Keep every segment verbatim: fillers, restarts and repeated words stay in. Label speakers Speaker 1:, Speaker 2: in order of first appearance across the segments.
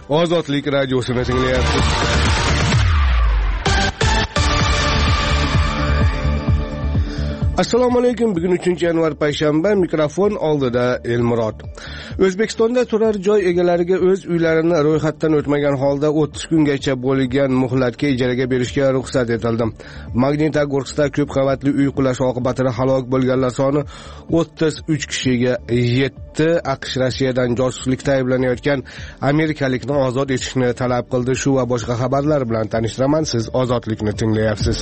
Speaker 1: Ozodlik radiosini tinglayapsiz. Assalomu alaykum. Bugun uchinchi yanvar payshanba, mikrofon oldida Elmurod. O'zbekistonda turar joy egalariga o'z uylarini ro'yxatdan o'tmagan holda o'ttiz kungacha bo'lgan muhlatga ijaraga berishga ruxsat etildi. Magnitogorskda ko'p qavatli uy qulashi oqibatida halok bo'lganlar soni o'ttiz uch kishiga yetdi. AQSh Rossiyadan josuslikda ayblanayotgan amerikalikni ozod etishni talab qildi. Shu va boshqa xabarlar bilan tanishtiraman. Siz Ozodlikni tinglayapsiz.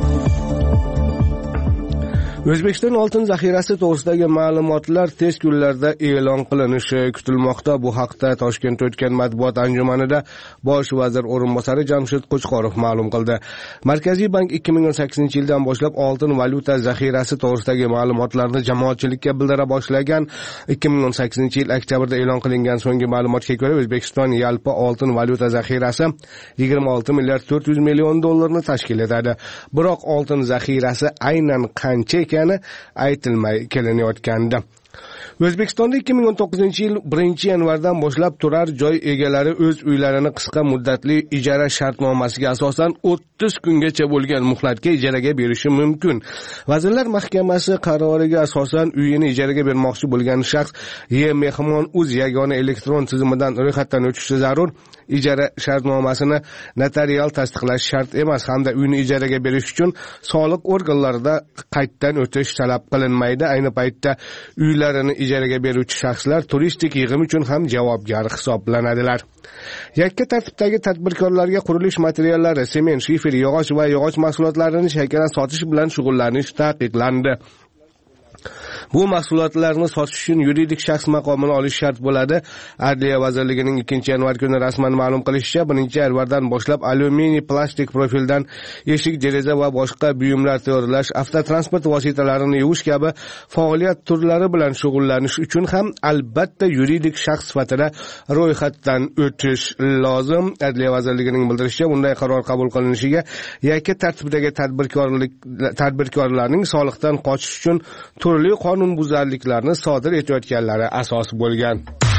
Speaker 1: O'zbekiston oltin zaxirasi to'g'risidagi ma'lumotlar tez kunlarda e'lon qilinishi kutilmoqda. Bu haqda Toshkentda o'tgan matbuot anjumanida bosh vazir o'rinbosari Jamshid Qo'chqorov ma'lum qildi. Markaziy bank ikki ming o'n sakkizinchi yildan boshlab oltin valyuta zaxirasi to'g'risidagi ma'lumotlarni jamoatchilikka bildira boshlagan. ikki ming o'n sakkizinchi yil oktyabrda e'lon qilingan so'nggi ma'lumotga ko'ra, O'zbekiston yalpi oltin valyuta zaxirasi yigirma olti milliard to'rt yuz million dollarni tashkil etadi. Biroq oltin zaxirasi aynan qancha ekani aytilmay kelinayotgandi. O'zbekistonda ikki ming o'n to'qqizinchi yil birinchi yanvardan boshlab turar joy egalari o'z uylarini qisqa muddatli ijara shartnomasiga asosan o'ttiz kungacha bo'lgan muhlatga ijaraga berishi mumkin. Vazirlar Mahkamasi qaroriga asosan uyini ijaraga bermoqchi bo'lgan shaxs E-mehmon.uz yagona elektron tizimidan ro'yxatdan o'tishi zarur. Ijara shartnomasini notarial tasdiqlash shart emas hamda uyni ijaraga berish uchun soliq organlarida qaytadan o'tish talab qilinmaydi. Ayni paytda uylarini ijaraga beruvchi shaxslar turistik yig'im uchun ham javobgar hisoblanadilar. Yakka tartibdagi tadbirkorlarga qurilish materiallari, sement, shifer, yog'och va yog'och mahsulotlarini chakana sotish bilan shug'ullanish taqiqlandi. Bu mahsulotlarni sotish uchun yuridik shaxs maqomini olish shart bo'ladi. Adliya vazirligining ikkinchi yanvar kuni rasman ma'lum qilishicha, birinchi yanvardan boshlab alyuminiy plastik profildan eshik, deraza va boshqa buyumlar tayyorlash, avtotransport vositalarini yuvish kabi faoliyat turlari bilan shug'ullanish uchun ham albatta yuridik shaxs sifatida ro'yxatdan o'tish lozim. Adliya vazirligining bildirishicha, bunday qaror qabul qilinishiga yakka tartibdagi tadbirkorlik tadbirkorlarning soliqdan qochish uchun turli qonunbuzarliklarni sodir etayotganlari asos bo'lgan.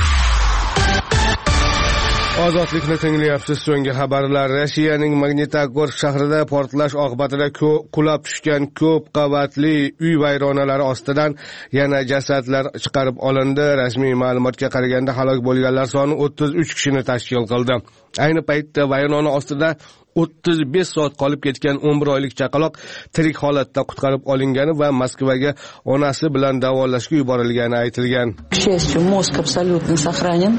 Speaker 1: Ozodlikni tinglayapsiz. So'nggi xabarlar. Rossiyaning Magnitogorsk shahrida portlash oqibatida qulab tushgan ko'p qavatli uy vayronalari ostidan yana jasadlar chiqarib olindi. Rasmiy ma'lumotga qaraganda halok bo'lganlar soni o'ttiz uch kishini tashkil qildi. Ayni paytda vayrona ostida o'ttiz besh soat qolib ketgan o'n bir oylik chaqaloq tirik holatda qutqarib olingani va Moskvaga onasi bilan davolashga yuborilgani aytilgan.
Speaker 2: К счастью, мозг абсолютно сохранен,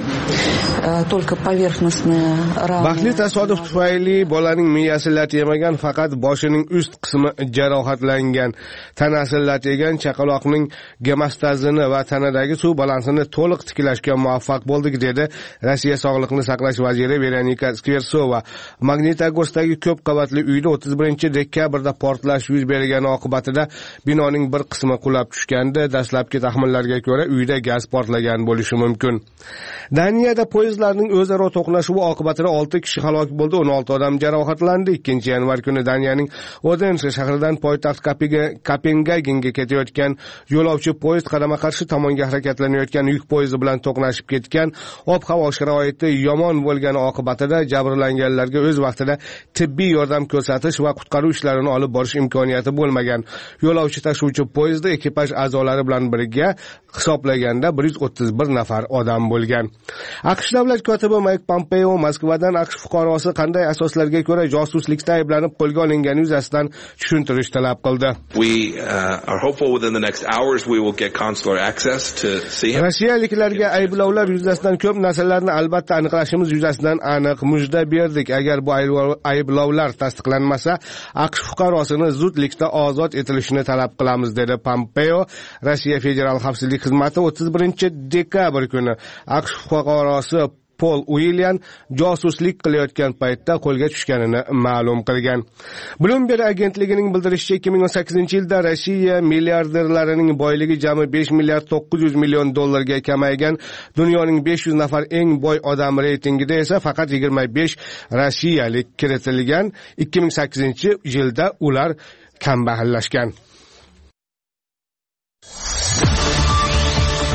Speaker 2: только поверхностная рана.
Speaker 1: Baxtli tasodif tufayli bolaning miyasi lat yemagan, faqat boshining ust qismi jarohatlangan. Tanasi lat yegan chaqaloqning gemostazini va tanadagi suv balansini to'liq tiklashga muvaffaq bo'ldik, dedi Rossiya Sog'liqni saqlash vaziri Veronika Skversova. Magnitogorskdagi ko'p qavatli uyda o'ttiz birinchi dekabrda portlash yuz bergani oqibatida binoning bir qismi qulab tushgandi. Dastlabki taxminlarga ko'ra, uyda gaz portlagan bo'lishi mumkin. Daniyada poyezdlarning o'zaro to'qnashuvi oqibatida olti kishi halok bo'ldi, o'n olti odam jarohatlandi. ikkinchi yanvar kuni Daniyaning Odense shahridan poytaxt Kopengagenga ketayotgan yo'lovchi poyezd qarama-qarshi tomonga harakatlanayotgan yuk poyezdi bilan to'qnashib ketgan. Ob-havo sharoiti yomon bo'lgani oqibatida jabrlanganlarga o'z vaqtida tibbiy yordam ko'rsatish va qutqaruv ishlarini olib borish imkoniyati bo'lmagan. Yo'lovchi tashuvchi poyezdda ekipaj a'zolari bilan birga hisoblaganda bir yuz o'ttiz bir nafar odam bo'lgan. AQSh davlat kotibi Mike Pompeo Moskvadan AQSh fuqarosi qanday asoslarga ko'ra josuslikda ayblanib qo'lga olingani yuzasidan tushuntirish talab qildi.
Speaker 3: We uh, are hopeful within the next hours we will get consular access to see him.
Speaker 1: Rossiyaliklarga ayblovlar yuzasidan ko'p narsalarni albatta aniqlashimiz yuzasidan aniq mujda berdik. Agar bu ayblovlar tasdiqlanmasa, AQSh fuqarosini zudlikda ozod etilishini talab qilamiz, dedi Pompeo. Rossiya Federal xavfsizlik xizmati o'ttiz birinchi dekabr kuni AQSh fuqarosi Paul Uilyan josuslik qilayotgan paytda qo'lga tushganini ma'lum qilgan. Bloomberg agentligining bildirishicha, ikki ming o'n sakkizinchi yilda Rossiya milliarderlarining boyligi jami besh milliard to'qqiz yuz million dollarga kamaygan. Dunyoning besh yuz nafar eng boy odam reytingida esa faqat yigirma besh rossiyalik kiritilgan. ikki ming sakkizinchi yilda ular kambag'allashgan.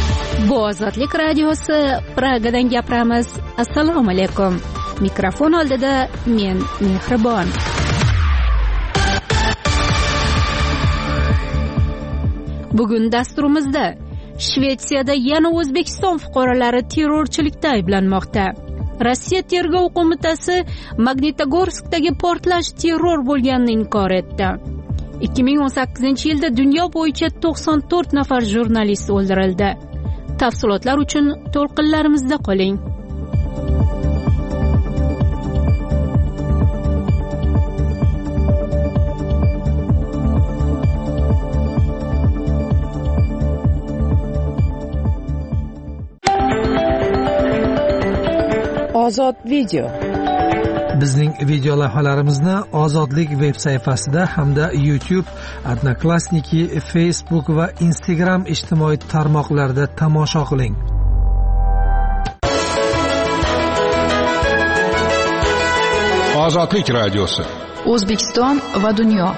Speaker 4: Bu Ozodlik radiosi, Pragadan gapiramiz. Assalomu alaykum. Mikrofon oldida men Mehribon. Bugun dasturimizda Shvetsiyada yana O'zbekiston fuqarolari terrorchilikda ayblanmoqda. Rossiya tergov qo'mitasi Magnitogorskdagi portlash terror bo'lganini inkor etdi. ikki ming o'n sakkizinchi yilda dunyo bo'yicha to'qson to'rt nafar jurnalist o'ldirildi. Tafsilotlar uchun to'lqinlarimizda qoling.
Speaker 5: Ozod video.
Speaker 6: Bizning video lavhalarimizni Ozodlik veb sayfasida hamda YouTube, Odnoklassniki, Facebook va Instagram ijtimoiy tarmoqlarida tomosha qiling.
Speaker 7: Ozodlik radiosi.
Speaker 5: O'zbekiston va dunyo.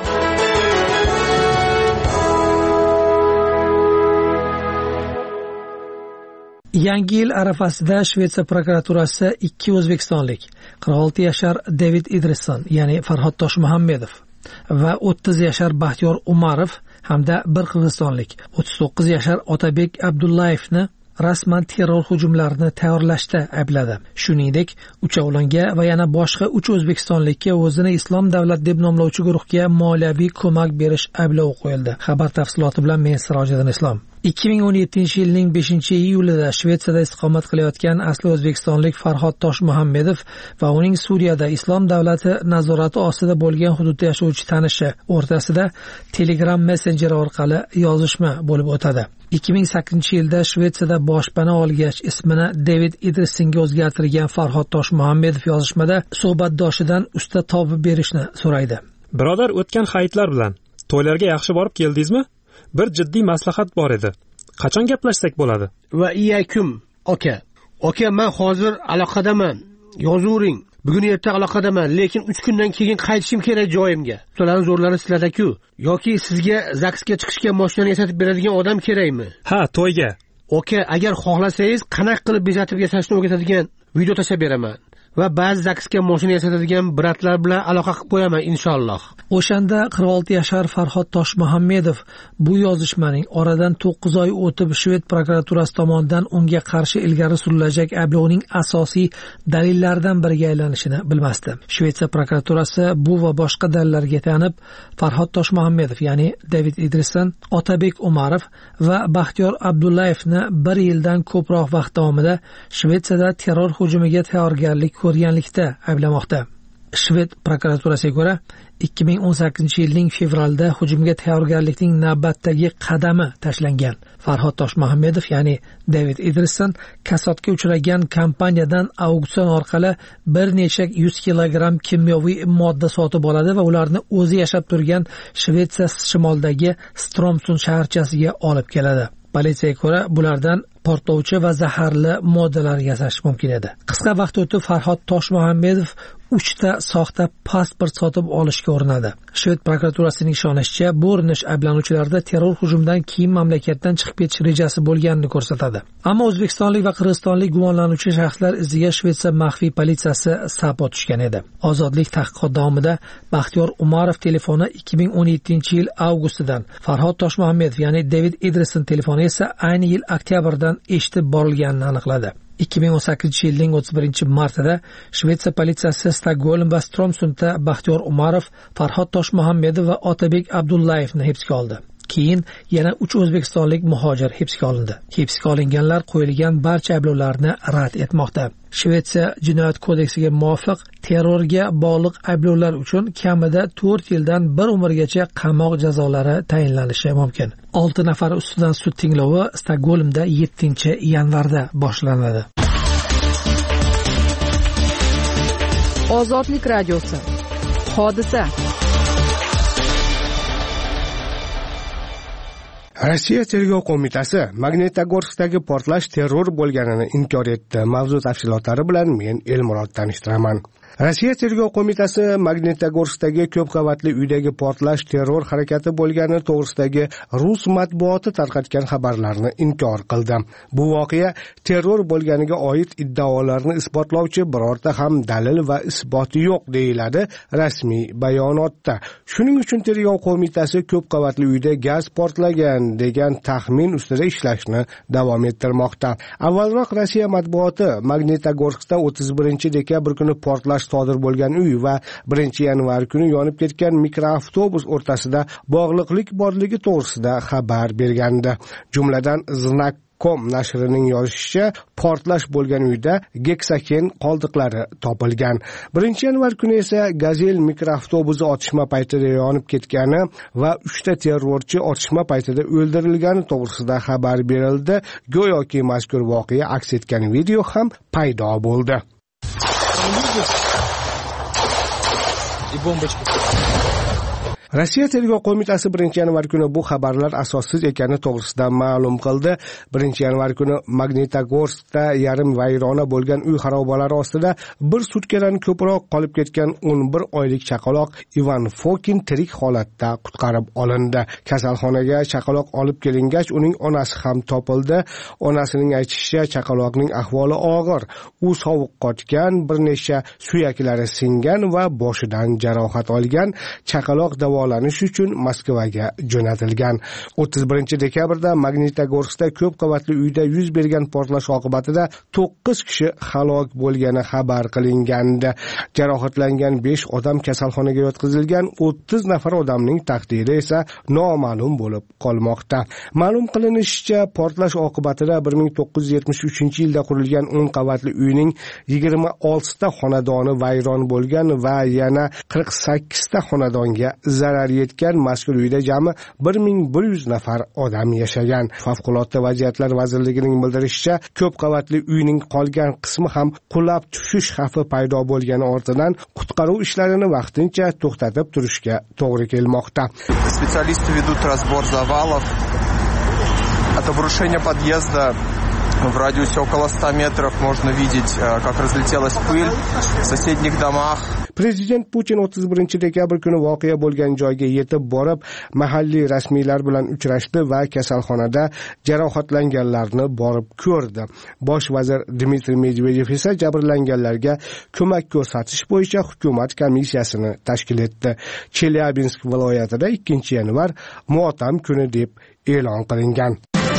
Speaker 6: Yangi yil arafasida Shvetsiya prokuraturasi ikki o'zbekistonlik, qirq olti yashar David Idrisson, ya'ni Farhod Toshmuhammedov va o'ttiz yashar Baxtiyor Umarov hamda bir qirg'izistonlik, o'ttiz to'qqiz yashar Otabek Abdullayevni rasman terror hujumlarini tayyorlashda aybladi. Shuningdek, uchovlonga va yana boshqa uch o'zbekistonlikka o'zini Islom davlat deb nomlovchi guruhga moliyaviy ko'mak berish ayblovi qo'yildi. Xabar tafsiloti bilan men Sirojiddin Islom. ikki ming o'n yettinchi yilning beshinchi iyulida Shvetsiyada istiqomat qilayotgan asli o'zbekistonlik Farhod Toshmuhammedov va uning Suriyada Islom davlati nazorati ostida bo'lgan hududda yashovchi tanishi o'rtasida Telegram messenjeri orqali yozishma bo'lib o'tadi. ikki ming sakkizinchi yilda Shvetsiyada boshpana olgach ismini David Idrissonga o'zgartirgan Farhod Toshmuhammedov yozishmada suhbatdoshidan usta topib berishni so'raydi.
Speaker 8: Birodar, o'tgan hayitlar bilan to'ylarga yaxshi borib keldingizmi? Bir jiddiy maslahat bor edi. Qachon gaplashsak bo'ladi?
Speaker 9: Va iyakum, aka. Aka, men hozir aloqadaman. Yozuvring. Bugun erta aloqadaman, lekin uch kundan keyin qaytishim kerak joyimga. Ularning zo'rlari sizlarda-ku. Yoki sizga zaksga chiqishga mashinani yasatib beradigan odam kerakmi?
Speaker 8: Ha, to'yga.
Speaker 9: Aka, agar xohlasangiz, qanaqa qilib bezatib yasashni o'rgatadigan video tashlab beraman. Va ba'zi zaksga mashina yasatadigan bratlar bilan aloqa qilib qo'yaman inshaalloh.
Speaker 6: O'shanda qirq olti yashar Farhod Toshmuhammedov bu yozishmaning oradan to'qqiz oy o'tib Shved prokuraturasi tomonidan unga qarshi ilgari surilajak ayblovning asosiy dalillaridan biriga aylanishini bilmasdi. Shvetsiya prokuraturasi bu va boshqa dalillarga tayanib Farhod Toshmuhammedov, ya'ni David Idrisson, Otabek Umarov va Baxtiyor Abdullayevni bir yildan ko'proq vaqt davomida Shvetsiyada terror hujumiga tayyorgarlik ko'rganlikda ayblamoqda. Shved prokuraturasiga ko'ra, ikki ming o'n sakkizinchi yilning fevralda hujumga tayyorgarlikning navbatdagi qadami tashlangan. Farhod Toshmuhammedov, ya'ni David Idrisson, kasodga uchragan kompaniyadan auksion orqali bir necha yuz kilogramm kimyoviy modda sotib oladi va ularni o'zi yashab turgan Shvetsiya shimolidagi Stromsund shaharchasiga olib keladi. Politsiyaga ko'ra, bulardan portlovchi va zaharli moddalar yasash mumkin edi. Qisqa vaqt o'tib Farhod Toshmuhammedov uchta soxta pasport sotib olishga urinadi. Shved prokuraturasining ishonishicha, bu urinish ayblanuvchilarda terror hujumidan keyin mamlakatdan chiqib ketish rejasi bo'lganini ko'rsatadi. Ammo o'zbekistonlik va qirg'izistonlik gumonlanuvchi shaxslar iziga Shvetsiya maxfiy politsiyasi sapot tushgan edi. Ozodlik tahqiqot davomida Baxtiyor Umarov telefoni ikki ming o'n yettinchi yil avgustidan, Farhod Toshmuhammedov, ya'ni David Idrisson telefoni esa ayni yil oktyabrdan eshitib borilganini aniqladi. ikki ming o'n sakkizinchi yilning o'ttiz birinchi martida Shvetsiya politsiyasi Stokgolm va Stromsundda Baxtiyor Umarov, Farhod Toshmuhammedov va Otabek Abdullayevni hibsga oldi. Keyin yana uch o'zbekistonlik muhojir hibsga olindi. Hibsga olinganlar qo'yilgan barcha ayblovlarni rad etmoqda. Shvetsiya jinoyat kodeksiga muvofiq terrorga bog'liq ayblovlar uchun kamida to'rt yildan bir umrgacha qamoq jazolari tayinlanishi mumkin. olti nafar ustidan sud tinglovi Stokgolmda yettinchi yanvarda boshlanadi.
Speaker 5: Ozodlik radiosi. Hodisa.
Speaker 1: Rossiya tergov qo'mitasi Magnitogorskdagi portlash terror bo'lganini inkor etdi. Mavzu tafsilotlari bilan men Elmurod tanishtiraman. Rossiya tergov qo'mitasi Magnitogorskdagi ko'p qavatli uydagi portlash terror harakati bo'lgani to'g'risidagi rus matbuoti tarqatgan xabarlarni inkor qildi. Bu voqea terror bo'lganiga oid iddaolarni isbotlovchi birorta ham dalil va isboti yo'q deyiladi rasmiy bayonotda. Shuning uchun tergov qo'mitasi ko'p qavatli uyda gaz portlagan degan taxmin ustida ishlashni davom ettirmoqda. Avvalroq Rossiya matbuoti Magnitogorskda o'ttiz birinchi dekabr kuni portlash sodir bo'lgan uy va birinchi yanvar kuni yonib ketgan mikroavtobus o'rtasida bog'liqlik borligi to'g'risida xabar bergandi. Jumladan Znak com nashrining yozishicha, portlash bo'lgan uyda geksaken qoldiqlari topilgan. birinchi yanvar kuni esa Gazel mikroavtobusi otishma paytida yonib ketgani va uchta terrorchi otishma paytida o'ldirilgani to'g'risida xabar berildi. Go'yoki mazkur voqea aks etgan video ham paydo bo'ldi. Rossiya tergov qo'mitasi birinchi yanvar kuni bu xabarlar asossiz ekani to'g'risida ma'lum qildi. birinchi yanvar kuni Magnitogorskda yarim vayrona bo'lgan uy xarobalari ostida bir sutkadan ko'proq qolib ketgan o'n bir oylik chaqaloq Ivan Fokin tirik holatda qutqarib olindi. Kasalxonaga chaqaloq olib kelingach, uning onasi ham topildi. Onasining aytishicha, chaqaloqning ahvoli og'ir. U sovuq qotgan, bir necha suyaklari singan va boshidan jarohat olgan. Chaqaloq davolanish uchun Moskvaga jo'natilgan. o'ttiz birinchi dekabrda Magnitogorskda ko'p qavatli uyda yuz bergan portlash oqibatida to'qqiz kishi halok bo'lgani xabar qilingandi. Jarohatlangan besh odam kasalxonaga yotqizilgan, o'ttiz nafar odamning taqdiri esa noma'lum bo'lib qolmoqda. Ma'lum qilinishicha, portlash oqibatida bir ming to'qqiz yuz yetmish uchinchi yilda qurilgan o'n qavatli uyning yigirma oltita xonadoni vayron bo'lgan va yana qirq sakkizta xonadonga zarar yetgan. Mazkur uyda jami bir ming bir yuz nafar odam yashagan. Favqulodda vaziyatlar vazirligining bildirishicha, ko'p qavatli uyning qolgan qismi ham qulab tushish xavfi paydo bo'lgani ortidan qutqaruv ishlarini vaqtincha to'xtatib turishga to'g'ri kelmoqda.
Speaker 7: Специалисты ведут разбор завалов. От обрушения подъезда в радиусе около ста метров можно видеть, как разлетелась пыль в соседних домах.
Speaker 1: Prezident Putin o'ttiz birinchi dekabr kuni voqea bo'lgan joyga yetib borib, mahalliy rasmiylar bilan uchrashdi va kasalxonada jarohatlanganlarni borib ko'rdi. Bosh vazir Dmitriy Medvedev esa jabrlanganlarga ko'mak ko'rsatish bo'yicha hukumat komissiyasini tashkil etdi. Chelyabinsk viloyatida ikkinchi yanvar motam kuni deb e'lon qilingan.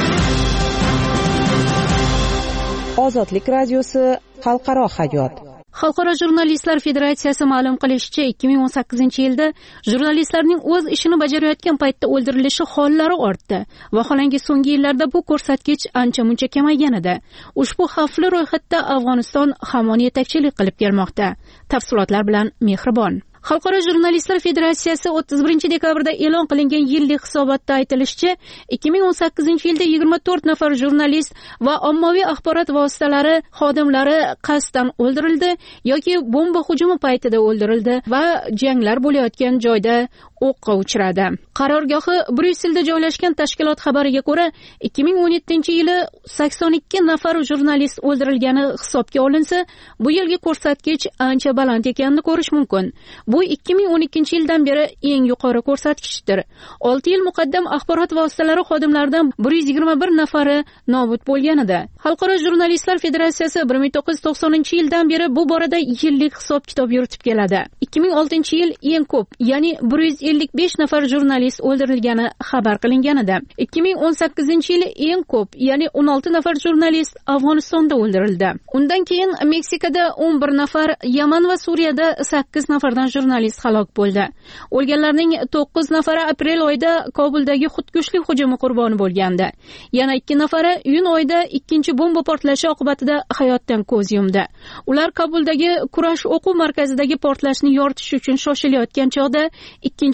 Speaker 10: Ozodlik radiosi xalqaro hayot.
Speaker 4: Xalqaro jurnalistlar federatsiyasi ma'lum qilishicha, ikki ming o'n sakkizinchi yilda jurnalistlarning o'z ishini bajarayotgan paytda o'ldirilishi hollari ortdi. Vaholanki so'nggi yillarda bu ko'rsatkich ancha-muncha kamaygan edi. Ushbu xavfli ro'yxatda Afg'oniston hamon yetakchilik qilib kelmoqda. Tafsilotlar bilan Mehribon. Xalqaro jurnalistlar federatsiyasi o'ttiz birinchi dekabrda e'lon qilingan yillik hisobotda aytilishicha, ikki ming o'n sakkizinchi yilda yigirma to'rt nafar jurnalist va ommaviy axborot vositalari xodimlari qasddan o'ldirildi yoki bomba hujumi paytida o'ldirildi va janglar bo'layotgan joyda o'qqa uchradi. Qarorgohi Bryusselda joylashgan tashkilot xabariga ko'ra, ikki ming o'n yettinchi yili sakson ikki nafar jurnalist o'ldirilgani hisobga olinsa, bu yilgi ko'rsatkich ancha baland ekanini ko'rish mumkin. Bu ikki ming o'n ikkinchi yildan beri eng yuqori ko'rsatkichdir. olti yil muqaddam axborot vositalari xodimlaridan bir yuz yigirma bir nafari nobud bo'lgan edi. Xalqaro jurnalistlar federatsiyasi bir ming to'qqiz yuz to'qsoninchi yildan beri bu borada yillik hisob-kitob yuritib keladi. ikki ming oltinchi yil eng ko'p, ya'ni bir yuz ellik besh nafar jurnalist o'ldirilgani xabar qilingan edi. ikki ming o'n sakkizinchi yil eng ko'p, ya'ni o'n olti nafar jurnalist Afg'onistonda o'ldirildi. Undan keyin Meksikada o'n bir nafar, Yaman va Suriyada sakkiz nafardan jurnalist halok bo'ldi. O'lganlarning to'qqiz nafari aprel oyida Kobuldagi xudkushlik hujumi qurboni bo'lgandi. Yana ikki nafari iyun oyida ikkinchi bomba portlashi oqibatida hayotdan ko'z yumdi. Ular Kobuldagi kurash o'quv markazidagi portlashni yoritish uchun shoshilayotgan chog'da ikkinchi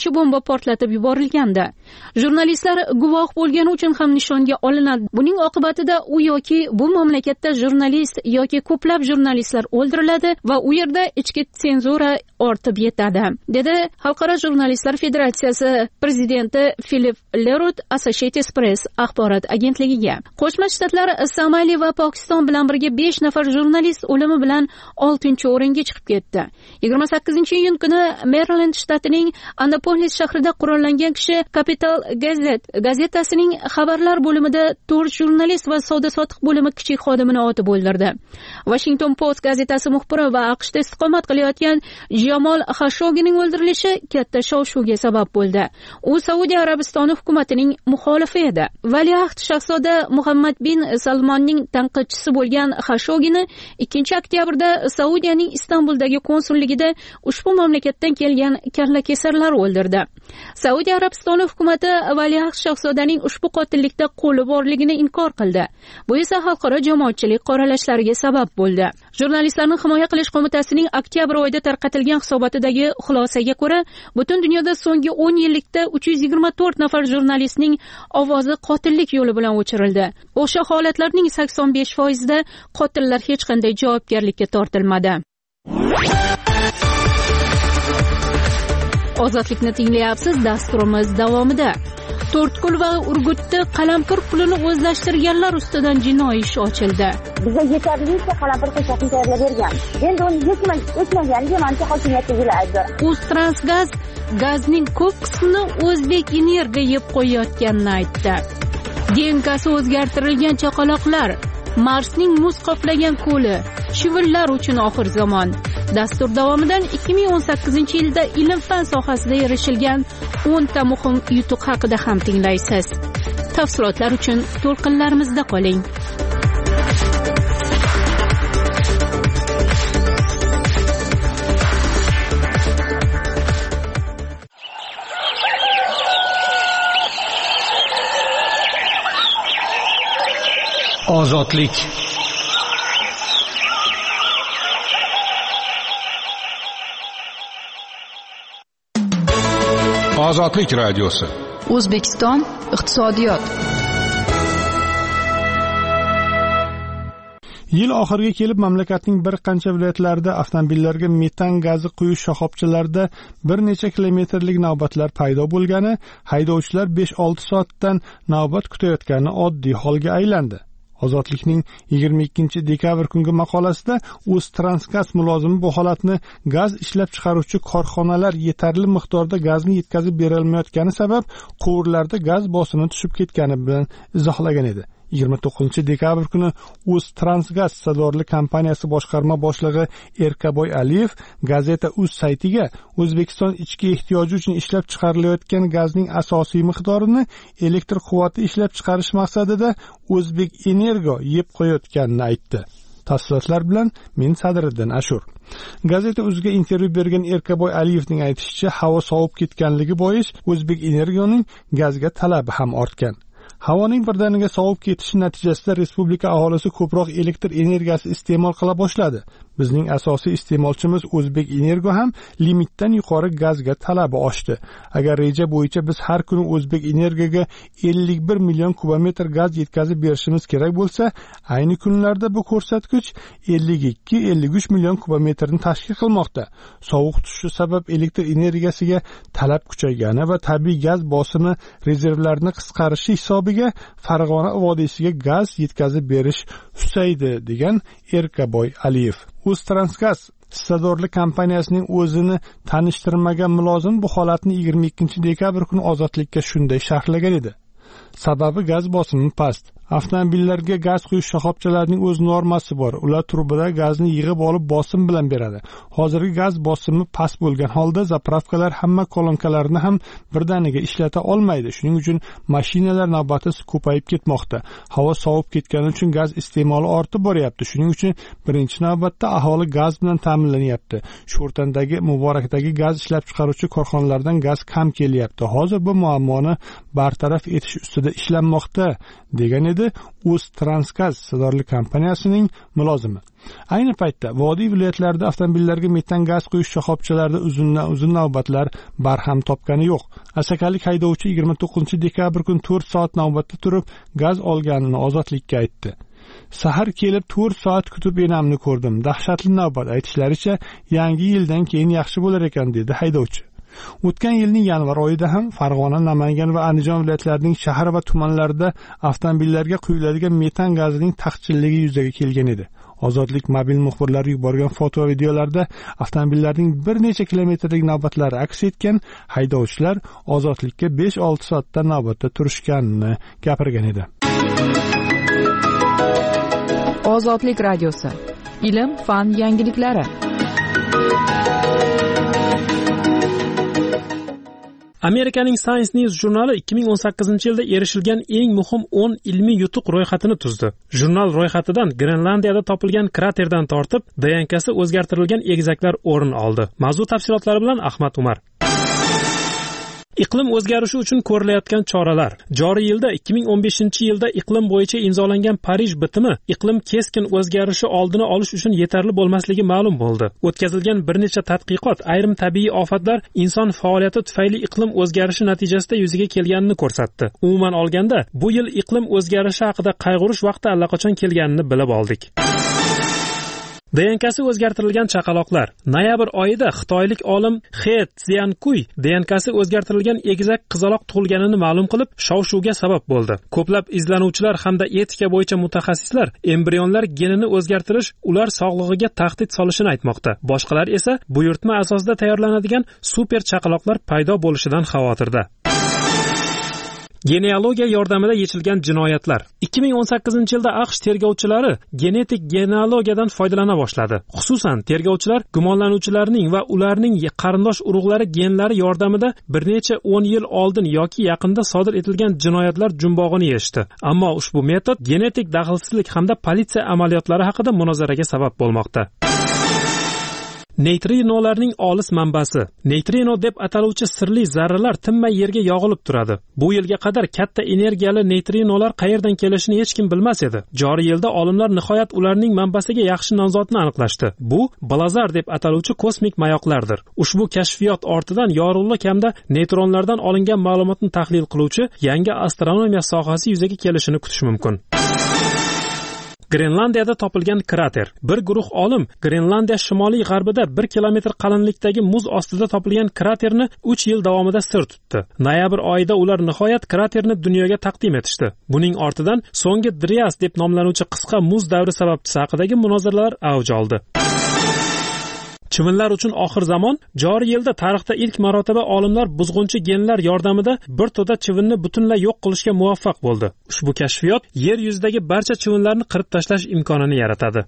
Speaker 4: portlovchi bomba portlatib yuborilgandi. Jurnalistlar guvoh bo'lgani uchun ham nishonga olinadi. Buning oqibatida u yoki bu mamlakatda jurnalist yoki ko'plab jurnalistlar o'ldiriladi va u yerda ichki senzura ortib yetadi, dedi Xalqaro jurnalistlar federatsiyasi prezidenti Philip Lerut Associated Press axborot agentligiga. Qo'shma Shtatlar Somali va Pokiston bilan birga besh nafar jurnalist o'limi bilan oltinchi o'ringa chiqib ketdi. yigirma sakkizinchi iyun kuni Maryland shtatining Annapolis shahrida qurollangan kishi Capital Gazette gazetasining xabarlar bo'limida to'rt jurnalist va savdo-sotiq bo'limi kichik xodimini otib o'ldirdi. Washington Post gazetasi muxbiri va AQShda istiqomat qilayotgan Jamol Khashoggining o'ldirilishi katta shov-shuvga sabab bo'ldi. U Saudiya Arabistoni hukumatining muxolifi edi. Valiahd shahzoda Muhammad bin Salmonning tanqidchisi bo'lgan Khashoggini ikkinchi oktyabrda Saudiyaning Istanbuldagi konsulligida ushbu mamlakatdan kelgan kallakesarlar o'ldirdi. Saudiya Arabistoni hukumati Valiahd shahzodaning ushbu qotillikda qo'li borligini inkor qildi. Bu esa xalqaro jamoatchilik qoralashlariga sabab bo'ldi. Jurnalistlarni himoya qilish qo'mitasining oktyabr oyida tarqatilgan hisobotidagi xulosaga ko'ra, butun dunyoda so'nggi o'n yillikda uch yuz yigirma to'rt nafar jurnalistning ovozi qotillik yo'li bilan o'chirildi. O'sha holatlarning sakson besh foizida qotillar hech qanday javobgarlikka tortilmadi. Ozodlikni tinglayapsiz. Dasturimiz davomida To'rtko'l va Urgutda qalampir pulini o'zlashtirganlar ustidan jinoiy ish ochildi.
Speaker 11: Bizga yetarlicha qalampir qo'shaqni tayyorlab bergan. Endi uni yetmay o'tmaganiga mancha hokimiyatdagilar aybdor.
Speaker 4: Uztransgaz gazning ko'p qismini O'zbek Energiya yeb qo'yayotganini aytdi. D N K'si o'zgartirilgan chaqaloqlar, Marsning muz qoplagan ko'li, chivinlar uchun oxir zamon. Dastur davomidan ikki ming o'n sakkizinchi yilda ilm-fan sohasida erishilgan o'nta muhim yutuq haqida ham tinglaysiz. Tafsilotlar uchun to'lqinlarimizda qoling.
Speaker 9: Ozodlik.
Speaker 12: Ozodlik radiosi.
Speaker 5: O'zbekiston iqtisodiyot.
Speaker 13: Yil oxiriga kelib mamlakatning bir qancha viloyatlarida avtomobillarga metan gazi quyish shoxobchalarida bir necha kilometrlik navbatlar paydo bo'lgani, haydovchilar besh olti soatdan navbat kutayotgani oddiy holga aylandi. Ozodlikning yigirma ikkinchi dekabr kungi maqolasida Uztransgaz mulozimi bu holatni gaz ishlab chiqaruvchi korxonalar yetarli miqdorda gazni yetkazib berolmayotgani sabab quvurlarda gaz bosimi tushib ketgani bilan izohlagan edi. yigirma to'qqizinchi dekabr kuni Uztransgaz sazorlik kompaniyasi boshqarma boshlig'i Erkaboy Aliyev gazeta Uz saytiga O'zbekiston ichki ehtiyoji uchun ishlab chiqarilayotgan gazning asosiy miqdorini elektr quvvati ishlab chiqarish maqsadida O'zbek Energo yeb qo'yayotganini aytdi. Tafsilotlar bilan men Sadriddin Ashur. Gazeta Uzga intervyu bergan Erkaboy Aliyevning aytishicha, havo sovib ketganligi bois O'zbek Energoning gazga talabi ham ortgan. Havoning birdaniga sovib ketishi natijasida respublika aholisi ko'proq elektr energiyasi iste'mol qila boshladi. Bizning asosiy iste'molchimiz O'zbek Energo ham limitdan yuqori gazga talabi oshdi. Agar reja bo'yicha biz har kuni O'zbek Energoga ellik bir million kubometr gaz yetkazib berishimiz kerak bo'lsa, ayni kunlarda bu ko'rsatkich ellik ikki ellik uch million kubometrni tashkil qilmoqda. Sovuq tushishi sabab elektr energiyasiga talab kuchaygani va tabiiy gaz bosimi rezervlarini qisqarishi hisobiga Farg'ona vodiysiga gaz yetkazib berish husaydi, degan Erkaboy Aliyev. Uztransgaz sazorlik kompaniyasining o'zini tanishtirmagan mulozim bu holatni yigirma ikkinchi dekabr kuni Ozodlikka shunday sharhlagan edi. Sababi gaz bosimi past. Avtomobillarga gaz quyish shoxobchalarining o'z normasi bor. Ular turbada gazni yig'ib olib bosim bilan beradi. Hozirgi gaz bosimi past bo'lgan holda zapravkalar hamma kolonkalarini ham birdaniga ishlata olmaydi. Shuning uchun mashinalar navbati ko'payib ketmoqda. Havo sovib ketgani uchun gaz iste'moli ortib boryapti. Shuning uchun birinchi navbatda aholi gaz bilan ta'minlanyapti. Sho'rtandagi, Muborakdagi gaz ishlab chiqaruvchi korxonalardan gaz kam kelyapti. Hozir bu muammoni bartaraf etish ustida ishlanmoqda, degan edi dedi Uztransgaz sodorli kompaniyasining mulozimi. Ayni paytda vodiy viloyatlarida avtomobillarga metan gaz quyish shoxobchalarida uzundan uzun navbatlar barham topgani yo'q. Asakalik haydovchi yigirma to'qqizinchi dekabr kun to'rt soat navbatda turib gaz olganini Ozodlikka aytdi. Sahar kelib to'rt soat kutib enamni ko'rdim. Dahshatli navbat, aytishlaricha yangi yildan keyin yaxshi bo'lar ekan, dedi haydovchi. O'tgan yilning yanvar oyida ham Farg'ona, Namangan va Andijon viloyatlarining shahar va tumanlarida avtomobillarga quyiladigan metan gazining taqchilligi yuzaga kelgan edi. Ozodlik mobil muxbirlari yuborgan foto va videolarda avtomobillarning bir necha kilometrlik navbatlari aks etgan, haydovchilar Ozodlikka besh olti soatdan navbatda turishganini gapirgan edi.
Speaker 5: Ozodlik radiosi. Ilm, fan yangiliklari.
Speaker 8: Amerikaning Science News jurnali ikki ming o'n sakkizinchi yilda erishilgan eng muhim o'n ilmiy yutuq ro'yxatini tuzdi. Jurnal ro'yxatidan Grenlandiyada topilgan kraterdan tortib D N K'si o'zgartirilgan egizaklar o'rin oldi. Mavzu tafsilotlari bilan Ahmad Umar. Iqlim o'zgarishi uchun ko'rilayotgan choralar. Joriy yilda ikki ming o'n beshinchi yilda iqlim bo'yicha imzolangan Parij bitimi iqlim keskin o'zgarishi oldini olish uchun yetarli bo'lmasligi ma'lum bo'ldi. O'tkazilgan bir necha tadqiqot ayrim tabiiy ofatlar inson faoliyati tufayli iqlim o'zgarishi natijasida yuzaga kelganini ko'rsatdi. Umuman olganda, bu yil iqlim o'zgarishi haqida qayg'urish vaqti allaqachon kelganini bilib oldik. D N K'si o'zgartirilgan chaqaloqlar. Noyabr oyida xitoylik olim He Xiankuy D N K'si o'zgartirilgan egizak qizaloq tug'ilganini ma'lum qilib, shov-shuvga sabab bo'ldi. Ko'plab izlanuvchilar hamda etika bo'yicha mutaxassislar embrionlar genini o'zgartirish ular sog'lig'iga tahdid solishini aytmoqda. Boshqalar esa buyurtma asosida tayyorlanadigan super chaqaloqlar paydo bo'lishidan xavotirda. Genealogiya yordamida yechilgan jinoyatlar. ikki ming o'n sakkizinchi yilda AQSh tergovchilari genetik genealogiyadan foydalana boshladi. Xususan, tergovchilar gumonlanuvchilarning va ularning qarindosh urug'lari genlari yordamida bir necha o'n yil oldin yoki yaqinda sodir etilgan jinoyatlar jumbog'ini yechdi. Ammo ushbu metod genetik daxlsizlik hamda politsiya amaliyotlari haqida munozaraga sabab bo'lmoqda. Neytrinolarning olis manbasi. Neytrino deb ataluvchi sirli zarralar tinmay yerga yog'ilib turadi. Bu yilga qadar katta energiyali neytrinolar qayerdan kelishini hech kim bilmas edi. Joriy yilda olimlar nihoyat ularning manbasiga yaxshi nomzodni aniqlashdi. Bu blazar deb ataluvchi kosmik mayoqlardir. Ushbu kashfiyot ortidan yorug'lik hamda neytronlardan olingan ma'lumotni tahlil qiluvchi yangi astronomiya sohasi yuzaga kelishini kutish mumkin. Grenlandiyada topilgan krater. Bir guruh olim Grenlandiya shimoliy g'arbida bir kilometr qalinlikdagi muz ostida topilgan kraterni uch yil davomida sir tutdi. Noyabr oyida ular nihoyat kraterni dunyoga taqdim etishdi. Buning ortidan so'nggi Drias deb nomlanuvchi qisqa muz davri sababchisi haqidagi munozaralar avj oldi. Chivinlar uchun oxir zamon. Joriy yilda tarixda ilk marotaba olimlar buzg'unchi genlar yordamida bir to'da chivinni butunlay yo'q qilishga muvaffaq bo'ldi. Ushbu kashfiyot yer yuzidagi barcha chivinlarni qirib tashlash imkonini yaratadi.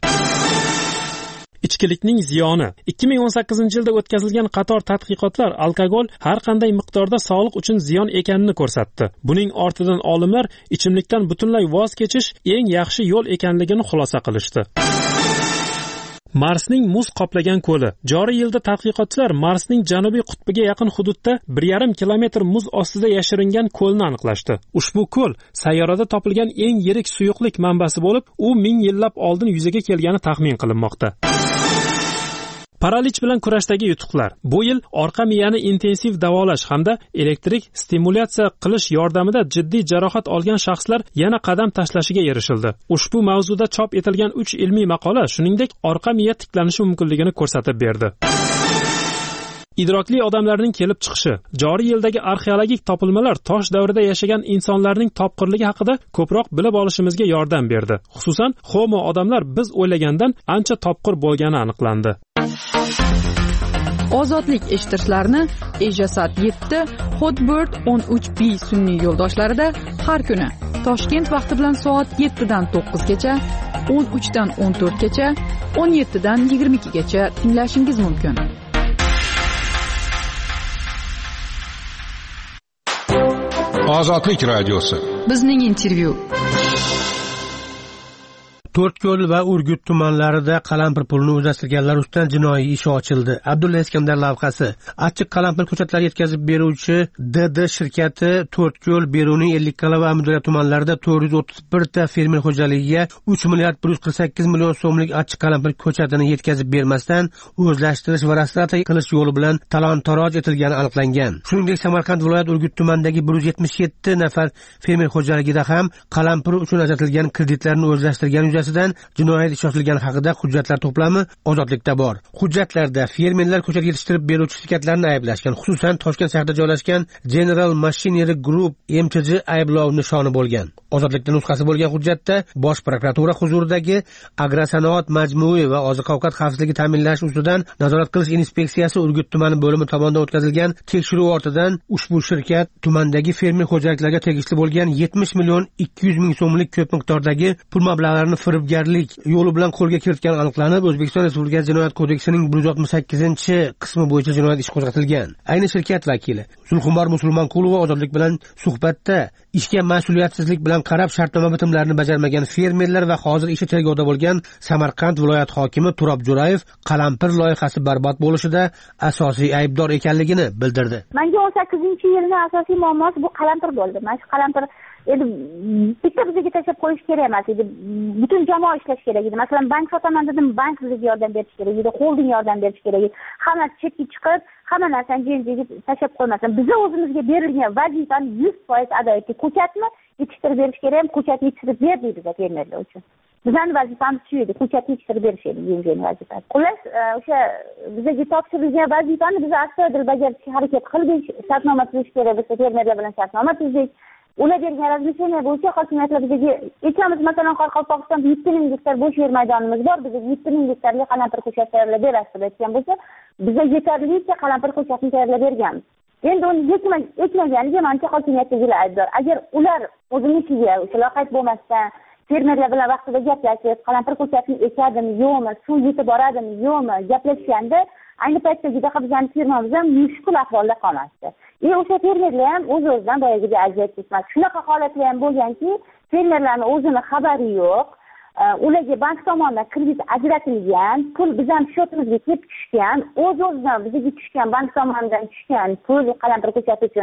Speaker 8: Ichkilikning ziyoni. ikki ming o'n sakkizinchi yilda o'tkazilgan qator tadqiqotlar alkogol har qanday miqdorda sog'liq uchun ziyon ekanini ko'rsatdi. Buning ortidan olimlar ichimlikdan butunlay voz kechish eng yaxshi yo'l ekanligini xulosa qilishdi. Marsning muz qoplagan ko'li. Joriy yilda tadqiqotchilar Marsning janubiy qutbiga yaqin hududda bir yarim kilometr muz ostida yashiringan ko'lni aniqlashdi. Ushbu ko'l sayyorada topilgan eng yirik suyuqlik manbasi bo'lib, u ming yillab oldin yuzaga kelgani taxmin qilinmoqda. Paralич bilan kurashdagi yutuqlar. Bu yil orqa miyani intensiv davolash hamda elektrik stimulyatsiya qilish yordamida jiddiy jarohat olgan shaxslar yana qadam tashlashiga erishildi. Ushbu mavzuda chop etilgan uch ilmiy maqola shuningdek orqa miya tiklanishi mumkinligini ko'rsatib berdi. Idrokli odamlarning kelib chiqishi. Joriy yildagi arxeologik topilmalar tosh davrida yashagan insonlarning topqirligi haqida ko'proq bilib olishimizga yordam berdi. Xususan, Homo odamlar biz o'ylagandan ancha topqir bo'lgani aniqlandi.
Speaker 5: Ozodlik eshitishlarini Ejasat yetti, Hotbird o'n uch B sun'iy yo'ldoshlarida har kuni Toshkent vaqti bilan soat yettidan to'qqizgacha, o'n uchdan o'n to'rtgacha, o'n yettidan yigirma ikkigacha tinglashingiz mumkin.
Speaker 12: Ozodlik radiosi.
Speaker 5: Bizning intervyu.
Speaker 9: To'rtko'l va Urgut tumanlarida qalampir pulini o'zlashtirganlar ustidan jinoiy ish ochildi. Abdulla Iskandar lavhasi. Achchiq qalampir ko'chatlari yetkazib beruvchi D D shirkati To'rtko'l, Beruniy, Ellikqal'a va Amudaryo tumanlarida to'rt yuz o'ttiz bir ta fermer xo'jaligiga uch milliard bir yuz qirq sakkiz million so'mlik achchiq qalampir ko'chatini yetkazib bermasdan o'zlashtirish va restavratsiya qilish yo'li bilan talon-taroj etilgani aniqlangan. Shuningdek, Samarqand viloyat Urgut tumanidagi bir yuz yetmish yetti nafar fermer xo'jaligida ham qalampir uchun ajratilgan kreditlarni o'zlashtirgan yuzasidan jinoyat ishi ochilgani haqida hujjatlar to'plami ozodlikda bor. Hujjatlarda fermerlar ko'chat yetishtirib beruvchi shirkatlarni ayblashgan, xususan Toshkent shahrida joylashgan General Machinery Group M T J ayblov nishoni bo'lgan. Ozodlikda nusxasi bo'lgan hujjatda Bosh prokuratura huzuridagi Agrosanoat majmui va oziq-ovqat xavfsizligi ta'minlash ustidan nazorat qilish inspeksiyasi Urgut tumani bo'limi tomonidan o'tkazilgan tekshiruv ortidan ushbu shirkat tumandagi fermer xo'jaliklarga tegishli bo'lgan yetmish million ikki yuz ming so'mlik ko'p miqdordagi pul mablag'larini firibgarlik yo'li bilan qo'lga kiritgani aniqlanib, O'zbekiston Respublikasi Jinoyat kodeksining bir yuz oltmish sakkizinchi qismi bo'yicha jinoyat ishi qo'zg'atilgan. Ayni shirkat vakili Zulxumor Musulmonqulova ozodlik bilan suhbatda ishga mas'uliyatsizlik bilan qarab shartnoma bitimlarini bajarmagan fermerlar va hozir ishi tergovda bo'lgan Samarqand viloyat hokimi Turob Jo'rayev qalampir loyihasi barbod bo'lishida asosiy aybdor ekanligini bildirdi.
Speaker 11: Menga o'n sakkizinchi yilning asosiy muammosi bu qalampir bo'ldi. Mana shu qalampir endi bitta bizga tashlab qo'yish kerak emas edi. Butun jamoa ishlash kerak edi. Masalan, bank sotaman dedim, bank bizga yordam berish kerak edi, xolding yordam berish kerak edi. Hammasi chetga chiqib, hamma narsani jenjiga tashlab qo'ymasin. Biz o'zimizga berilgan vazifani yuz foiz ado etdik. Ko'chatni yetishtirib berish kerak, ko'chat yetishtirib berdik biz fermerlar uchun. Bizning vazifamiz shu edi, ko'chat yetishtirib berish edi bizning vazifamiz. Xullas, o'sha bizga topshirilgan vazifani biz astoydil bajarishga harakat qildik. Shartnoma tuzish kerak bo'lsa, fermerlar bilan shartnoma tuzdik. Ular bergan razmesheniya bo'yicha hokimiyatlar bizga aytamiz, masalan, Qoraqalpog'istonda yetti ming gektar bo'sh yer maydonimiz bor. Bizga yetti ming gektarga qalampir ko'chat tayyorlab berasiz deb aytgan bo'lsa, bizga yetarlicha qalampir ko'chatni tayyorlab berganmiz. Endi uni yetmaganiga mancha hokimiyatdagilar aybdor. Agar ular o'zinikiga o'sha loqayd bo'lmasdan fermerlar bilan vaqtida gaplashib, qalampir ko'chatni ekadimi, yo'qmi, suv yetib boradimi, yo'qmi gaplashganda ayni paytdagidek bizning firmamiz ham mushkul ahvolda qolmasdi. E o'sha fermerlar ham o'z-o'zidan boyagidek ajrab ketmas. Shunaqa holatlar ham bo'lganki, fermerlarning o'zini xabari yo'q. Ularga bank tomonidan kredit ajratilgan, pul bizning shotimizga kelib tushgan, o'z-o'zidan bizga tushgan bank tomonidan tushgan pul qalampir ko'chati uchun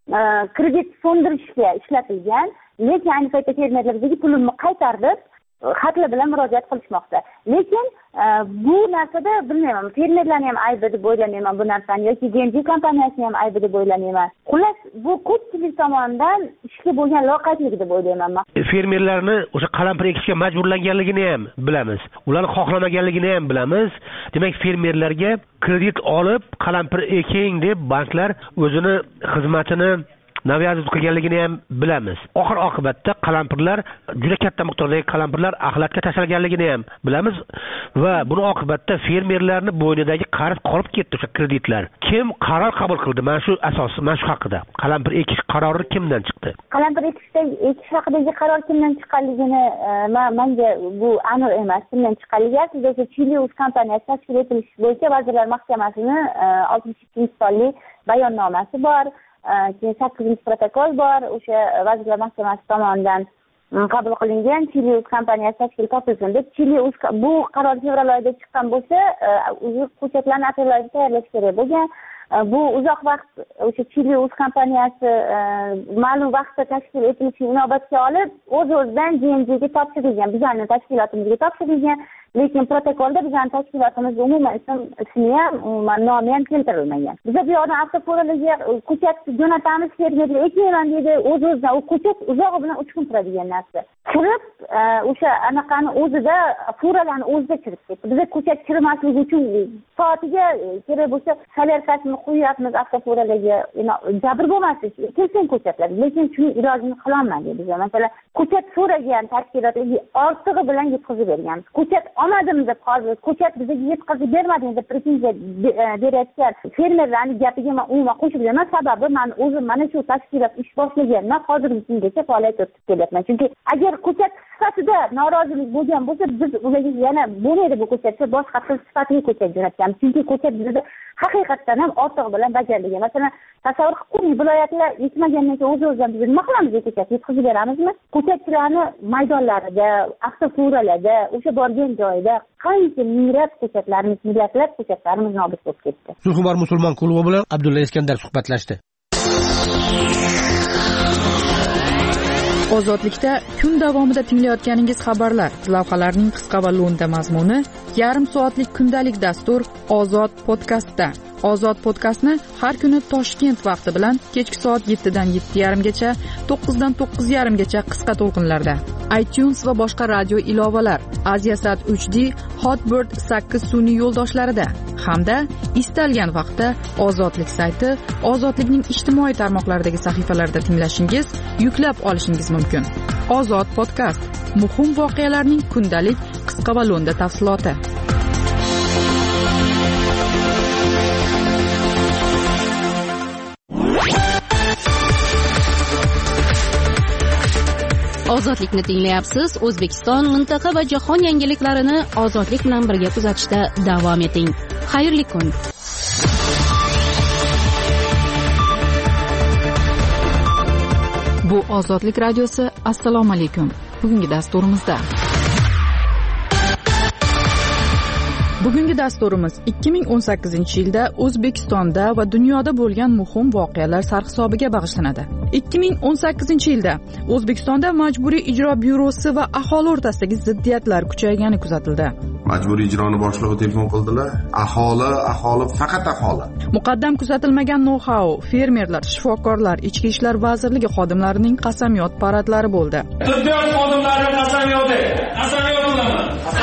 Speaker 11: kredit fondirishga ishlatilgan. Lekin ayni paytda fermerlar bizga pulini qaytarib, xatlar bilan murojaat qilishmoqda. Lekin bu narsada bilmayman, fermerlarning ham aybi deb o'ylamayman bu narsani, yoki G M J kompaniyasining ham aybi deb o'ylamayman. Xullas, bu ko'pchilik tomonidan ishga bo'lgan loqaydlik deb o'ylayman.
Speaker 9: Fermerlarni o'sha qalampir ekishga majburlanganligini ham bilamiz. Ularni xohlamaganligini ham bilamiz. Demak, fermerlarga kredit olib qalampir eking deb banklar o'zini xizmatini naviyat qilganligini ham bilamiz. Oxir oqibatda qalampirlar, juda katta miqdordagi qalampirlar axlatga tashlganligini ham bilamiz va buni oqibatda fermerlarning bo'ynidagi qarz qolib ketdi o'sha kreditlar. Kim qaror qabul qildi mana shu asos, mana shu haqida? Qalampir ekish qarori kimdan chiqdi?
Speaker 11: Qalampir ekishda ekish haqidagi qaror kimdan chiqqanligini menga bu aniq emas. Kimdan chiqqanligi aslida Chilius kompaniyasi tashkil etilishi bo'yicha Vazirlar Mahkamasining oltmish ikkinchi sonli bayonnomasi bor. Keyin sakkizinchi protokol bor. O'sha Vazirlar Mahkamasi tomonidan qabul qilingan Chilius kompaniyasi tashkil topilsin deb Chilius bu qaror fevral oyida chiqqan bo'lsa, o'zi ko'chatlarni aprel oyida tayyorlash kerak bo'lgan. Bu uzoq vaqt o'sha Chilius kompaniyasi ma'lum vaqtda tashkil etilishi inobatga olib, o'z-o'zidan G M Jga topshirilgan, bizning tashkilotimizga topshirilgan. Lekin protokolda bizning tashkilotimiz umuman ismi ham, umuman nomi ham keltirilmagan. Biz bu yoqdan avtofurolarga ko'chat jo'natamiz, fermerlar ekayman deydi, o'z-o'zidan u ko'chat uzog'i bilan uch kun turadigan narsa. Kirib, o'sha anaqani o'zida furalarni o'zida kirib ketdi. Biz ko'chat kirmasligi uchun soatiga kerak bo'lsa solyarkasini qo'yapmiz avtofurolarga, jabr bo'lmaslik, kelsin ko'chatlar. Lekin shuni ilojini qilolmadik biz. Masalan, ko'chat so'ragan tashkilotga ortig'i bilan yetkazib berganmiz. Ko'chat olmadim deb hozir ko'chat bizga yetkazib bermading deb pretenziya berayotgan fermerlarning gapiga men umuman qo'shilmayman. Sababi men o'zim mana shu tashkilot ish boshlagandan hozirgi kungacha faoliyat yuritib kelyapman. Chunki agar ko'chat sifatida norozilik bo'lgan bo'lsa, biz ularga yana bo'lmaydi bu ko'chatga boshqa xil sifatli ko'chat jo'natganmiz. Chunki ko'chat bizda haqiqatdan ham ortig'i bilan bajarilgan. Masalan, tasavvur qilib ko'ring, viloyatlar yetmagandan keyin o'z-o'zidan biz nima qilamiz? Ko'chat yetkazib beramizmi? Ko'chatchilarni maydonlarida, avtofuralarda, o'sha borgan joyida qancha minglab ko'chatlarimiz, millatlar ko'chatlarimiz nobud bo'lib ketdi.
Speaker 9: Zulhumor musulmon klubi bilan Abdulla Iskandar suhbatlashdi.
Speaker 5: Ozodlikda kun davomida tinglayotganingiz xabarlar, lavhalarning qisqa va lo'nda mazmuni, yarim soatlik kundalik dastur Ozod podkastda. Ozod podkastni har kuni Toshkent vaqti bilan kechki soat yettidan yetti yarim gacha, to'qqizdan to'qqiz yarim gacha qisqa to'lqinlarda. iTunes va boshqa radio ilovalar, Aziasat uch D, Hotbird sakkiz sun'iy yo'ldoshlarida hamda istalgan vaqtda Ozodlik sayti, Ozodlikning ijtimoiy tarmoqlaridagi sahifalarida tinglashingiz, yuklab olishingiz mumkin. Ozod podkast, muhim voqealarning kundalik qisqa va lo'nda tafsiloti.
Speaker 4: Ozodlikni tinglayapsiz. O'zbekiston, mintaqa va jahon yangiliklarini ozodlik bilan birga kuzatishda davom eting. Xayrli kun.
Speaker 5: Bu Ozodlik radiosi. Assalomu alaykum. Bugungi dasturimizda Bugungi dasturimiz ikki ming o'n sakkizinchi yilda O'zbekistonda va dunyoda bo'lgan muhim voqealar sarhisobiga bag'ishlanadi. ikki ming o'n sakkizinchi yilda O'zbekistonda Majburiy ijro byurosi va aholi o'rtasidagi ziddiyatlar kuchaygani kuzatildi.
Speaker 14: Majburiy ijroni boshlig'i telefon qildilar. Aholi, aholi, faqat aholi.
Speaker 5: Muqaddam kuzatilmagan know-how, fermerlar, shifokorlar, Ichki ishlar vazirligi xodimlarining qasamyod paradlari bo'ldi.
Speaker 15: Tibbiyot xodimlari qasamyodi. Qasamyodlarmi?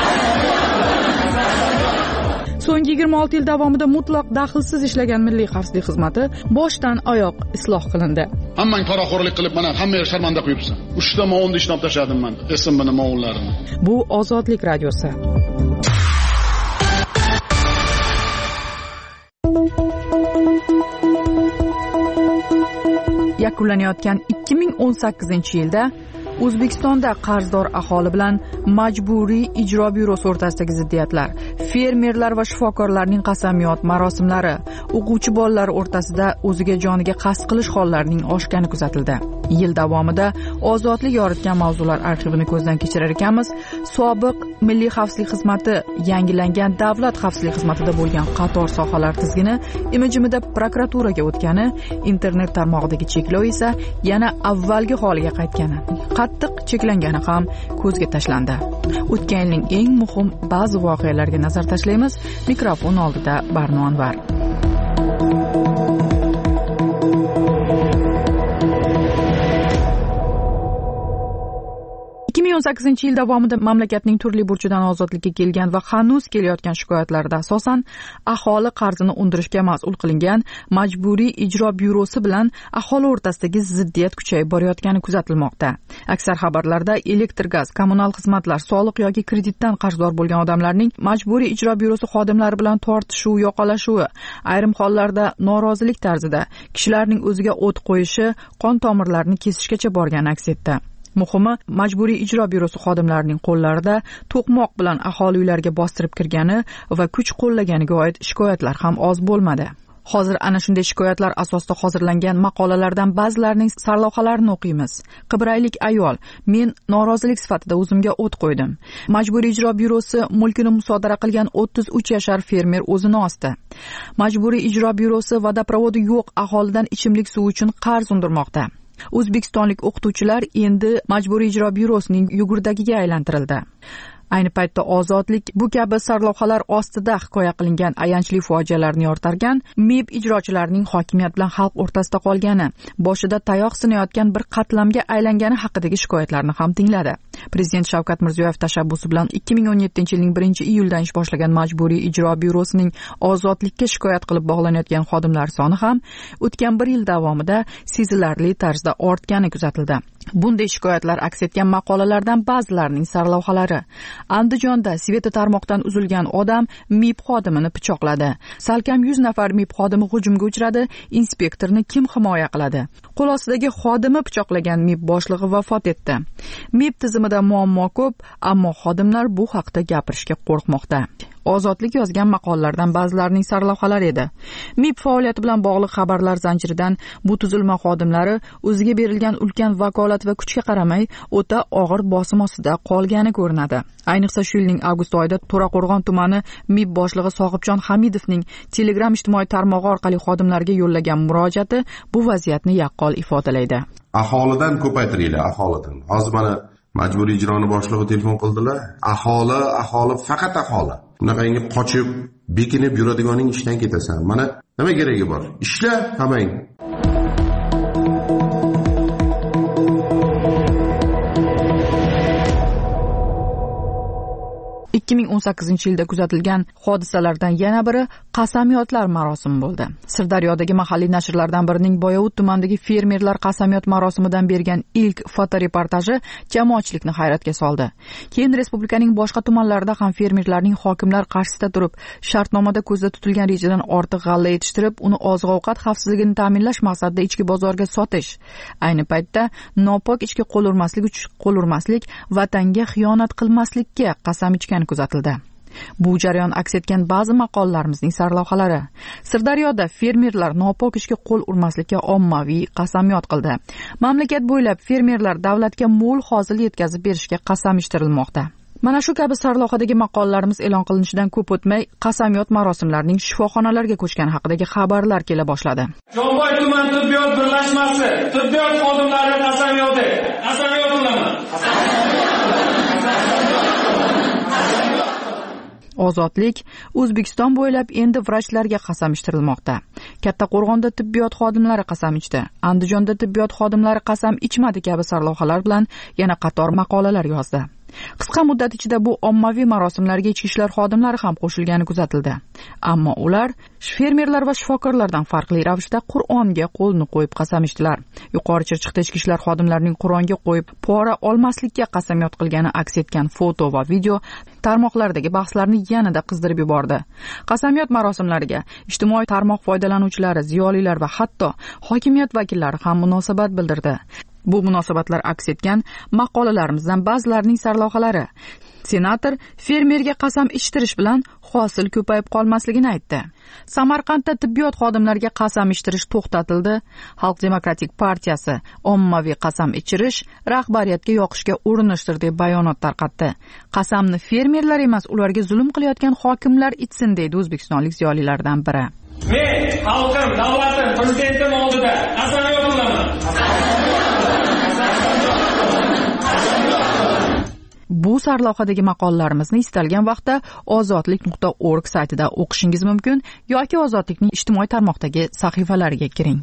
Speaker 5: So'nggi yigirma olti yil davomida mutlaq daxlsiz ishlagan Milliy xavfsizlik xizmati boshdan oyoq isloh qilindi.
Speaker 16: Hammang poraxo'rlik qilib, mana hamma sharmanda qo'yibsan. uchta movonni ishlab tashladim men, esimni movonlarini.
Speaker 5: Bu Ozodlik radiosi. Yakunlanayotgan ikki ming o'n sakkizinchi yilda O'zbekistonda qarzdor aholi bilan Majburiy ijro byurosi o'rtasidagi ziddiyatlar, fermerlar va shifokorlarning qasamyod marosimlari, o'quvchi bolalar o'rtasida o'ziga joniga qasd qilish hollarining oshgani kuzatildi. Yil davomida ozodlik yoritgan mavzular arxivini ko'zdan kechirar ekanmiz. Sobiq Milliy xavfsizlik xizmati yangilangan davlat xavfsizlik xizmatida bo'lgan qator sohalar tizgini imijimida prokuraturaga o'tgani, internet tarmog'idagi cheklov esa yana avvalgi holiga qaytgani, qattiq cheklangani ham ko'zga tashlandi. O'tgan yilning eng muhim ba'zi voqealarga nazar tashlaymiz. Mikrofon oldida Barno Anvar. ikki ming o'n sakkizinchi yil davomida mamlakatning turli burchidan ozodlikka kelgan va hanuz kelayotgan shikoyatlarida asosan aholi qarzini undirishga mas'ul qilingan Majburiy ijro byurosi bilan aholi o'rtasidagi ziddiyat kuchayib borayotgani kuzatilmoqda. Aksar xabarlarda elektr, gaz, kommunal xizmatlar, soliq yoki kreditdan qarzdor bo'lgan odamlarning Majburiy ijro byurosi xodimlari bilan tortishuv, yoqalashuvi, ayrim hollarda norozilik tarzida kishilarning o'ziga o't qo'yishi, qon tomirlarini kesishgacha borgani aks etdi. Muhimi, Majburiy ijro byurosi xodimlarining qo'llarida to'qmoq bilan aholi uylariga bostirib kirgani va kuch qo'llaganiga oid shikoyatlar ham oz bo'lmadi. Hozir ana shunday shikoyatlar asosida hozirlangan maqolalardan ba'zilarining sarlavhalarini o'qiymiz. Qibraylik ayol: men norozilik sifatida o'zimga o't qo'ydim. Majburiy ijro byurosi mulkini musodara qilgan o'ttiz uch yashar fermer o'zini osdi. Majburiy ijro byurosi vodoprovodi yo'q aholidan ichimlik suvi uchun qarz undirmoqda. O'zbekistonlik o'qituvchilar endi Majburiy ijro byurosining yugurdagiga aylantirildi. Ayni paytda ozodlik bu kabi sarlavhalar ostida hikoya qilingan ayanchli fojialarni yoritargan, M I B ijrochilarining hokimiyat bilan xalq o'rtasida qolgani, boshida tayoq sinayotgan bir qatlamga aylangani haqidagi shikoyatlarni ham tingladi. Prezident Shavkat Mirziyoyev tashabbusi bilan ikki ming o'n yettinchi yilning birinchi iyuldan ish boshlagan Majburiy ijro byurosining ozodlikka shikoyat qilib bog'lanayotgan xodimlar soni ham o'tgan bir yil davomida sezilarli tarzda ortgani kuzatildi. Bunday shikoyatlar aks etgan maqolalardan ba'zilarining sarlavhalari: Andijonda Sveta tarmoqdan uzilgan odam M I B xodimini pichoqladi. Salkam yuz nafar M I B xodimi hujumga uchradi. Inspektorni kim himoya qiladi? Qo'l ostidagi xodimi pichoqlagan M I B boshlig'i vafot etdi. M I B tizimida muammo ko'p, ammo xodimlar bu haqda gapirishga qo'rqmoqda. Ozodlik yozgan maqolalardan ba'zilarining sarlavhalari edi. M I B faoliyati bilan bog'liq xabarlar zanjiridan bu tuzilma xodimlari o'ziga berilgan ulkan vakolat va kuchga qaramay o'ta og'ir bosim ostida qolgani ko'rinadi. Ayniqsa shu yilning avgust oyida To'raqo'rg'on tumani M I B boshlig'i Sohibjon Hamidovning Telegram ijtimoiy tarmog'i orqali xodimlarga yo'llagan murojaati bu vaziyatni yaqqol ifodalaydi.
Speaker 14: Aholidan ko'paytiringlar, aholidan. Hozir mana majburiy ijroni boshlig'i telefon qildilar. Aholi, aholi, faqat aholi. Bunaqangi qochib, bekinib yuradiganing ishdan ketasan. Mana nima keragi bor? Ishla, hammang.
Speaker 5: ikki ming o'n sakkizinchi yilda kuzatilgan hodisalardan yana biri qasamyodlar marosimi bo'ldi. Sirdaryodagi mahalliy nashrlardan birining Boyovut tumanidagi fermerlar qasamyod marosimidan bergan ilk fotoreportaji jamoatchilikni hayratga soldi. Keyin respublikaning boshqa tumanlarida ham fermerlarning hokimlar qarshisida turib, shartnomada ko'zda tutilgan rejadan ortiq g'alla yetishtirib, uni oziq-ovqat xavfsizligini ta'minlash maqsadida ichki bozorga sotish. Ayni paytda nopok ichki qo'l urmaslik uchun qo'l urmaslik, vatanga xiyonat qilmaslikka qasam ichgan kuzatildi. Bu jarayon aks etgan ba'zi maqolalarimizning sarlavhalari. Sirdaryoda fermerlar nopok ishga qo'l urmaslikka ommaviy qasamyod qildi. Mamlakat bo'ylab fermerlar davlatga mo'l hosil yetkazib berishga qasam ichtirilmoqda. Mana shu kabi sarlavhadagi maqolalarimiz e'lon qilinishidan ko'p o'tmay qasamyod marosimlarining shifoxonalarga ko'chgani haqidagi xabarlar kela boshladi.
Speaker 15: Jomboy tuman tibbiyot birlashmasi tibbiyot xodimlari qasamyodi. Qasamyod qilaman.
Speaker 5: Ozodlik O'zbekiston bo'ylab endi vrachlarga qasam ichtirilmoqda. Kattaqo'rg'onda tibbiyot xodimlari qasam ichdi. Andijonda tibbiyot xodimlari qasam ichmadi kabi sarlavhalar bilan yana qator maqolalar yozdi. Qisqa muddat ichida bu ommaviy marosimlarga ichki ishlar xodimlari ham qo'shilgani kuzatildi. Ammo ular fermerlar va shifokorlardan farqli ravishda Qur'onga qo'lni qo'yib qasam ichdilar. Yuqori Chirchiqda ichki ishlar xodimlarining Qur'onga qo'yib pora olmaslikka qasamyod qilgani aks etgan foto va video tarmoqlardagi bahslarni yanada qizdirib yubordi. Qasamyod marosimlariga ijtimoiy tarmoq foydalanuvchilari, ziyolilar va hatto hokimiyat vakillari ham munosabat bildirdi. Bu munosabatlar aks etgan maqolalarimizdan ba'zilarining sarlavhalari. Senator fermerga qasam ichtirish bilan hosil ko'payib qolmasligini aytdi. Samarqandda tibbiyot xodimlariga qasam ichtirish to'xtatildi. Xalq demokratik partiyasi ommaviy qasam ichirish rahbariyatga yoqishga urinishdir deb bayonot tarqatdi. Qasamni fermerlar emas, ularga zulm qilayotgan hokimlar ichsin deydi o'zbekistonlik ziyolilardan biri.
Speaker 15: Men xalqim, davlatim, prezidentim oldida qasamyod qilaman.
Speaker 5: Bu sarlavhadagi maqolalarimizni istalgan vaqtda ozodlik nuqta org saytida o'qishingiz mumkin yoki Ozodlikning ijtimoiy tarmoqdagi sahifalariga kiring.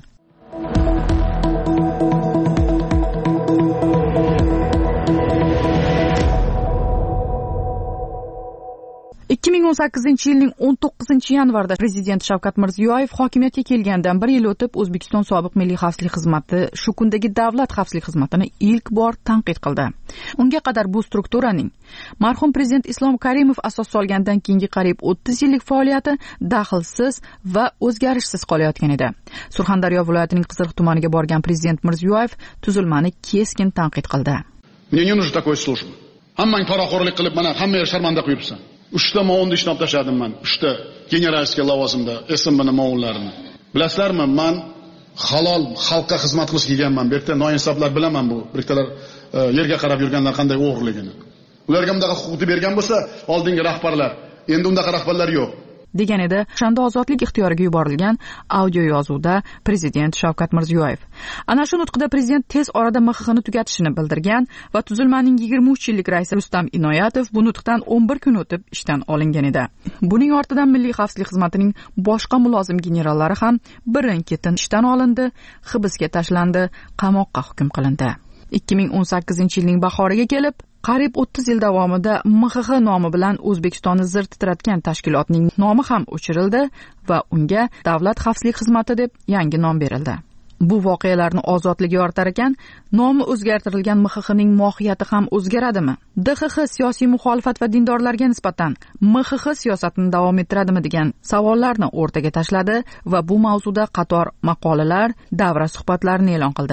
Speaker 5: ikki ming o'n sakkizinchi yilning o'n to'qqizinchi yanvarida prezident Shavkat Mirziyoyev hokimiyatga kelgandan bir yil o'tib O'zbekiston sobiq milliy xavfsizlik xizmati shu kundagi davlat xavfsizlik xizmatini ilk bor tanqid qildi. Unga qadar bu strukturaning marhum prezident Islom Karimov asos solgandan keyingi qariyb o'ttiz yillik faoliyati daxlsiz va o'zgarishsiz qolayotgan edi. Surxondaryo viloyatining Qizilq tumaniga borgan prezident Mirziyoyev tuzilmani keskin tanqid qildi.
Speaker 16: Мне не нужна такой служба. Hammang poraxo'rlik qilib, mana hammaga sharmanda qo'yibsan. Uchta movonni ishlab tashladim men. Uchta generalskiy lavozimda S M B'ning movonlarini. Bilasizlarmi, men halol xalqqa xizmat qilish kelganman. Bu yerda noinsoflar bilaman bu. Biriktalar yerga qarab yurganlar qanday o'g'irligini. Ularga bundaqa huquqni bergan bo'lsa, oldingi rahbarlar, endi undaqa rahbarlar yo'q.
Speaker 5: degan edi o'shanda ozodlik ixtiyoriga yuborilgan audio yozuvda prezident Shavkat Mirziyoyev. Ana shu nutqida prezident tez orada M X Xni tugatishini bildirgan va tuzilmaning yigirma uch yillik raisi Rustam Inoyatov bu nutqdan o'n bir kun o'tib ishdan olingan edi. Buning ortidan milliy xavfsizlik xizmatining boshqa mulozim generallari ham birin-ketin ishdan olindi, hibsga tashlandi, qamoqqa hukm qilindi. ikki ming o'n sakkizinchi yilning bahoriga kelib qariyb o'ttiz yil davomida M X X nomi bilan O'zbekistonni zir titratgan tashkilotning nomi ham o'chirildi va unga Davlat xavfsizlik xizmati deb yangi nom berildi. Bu voqealarni ozodlik yoritar ekan, nomi o'zgartirilgan M X Xning mohiyati ham o'zgaradimi? D X X siyosiy muxolifat va dindorlarga nisbatan M X X siyosatini davom ettiradimi degan savollarni o'rtaga tashladi va bu mavzuda qator maqolalar, davra suhbatlarini e'lon qildi.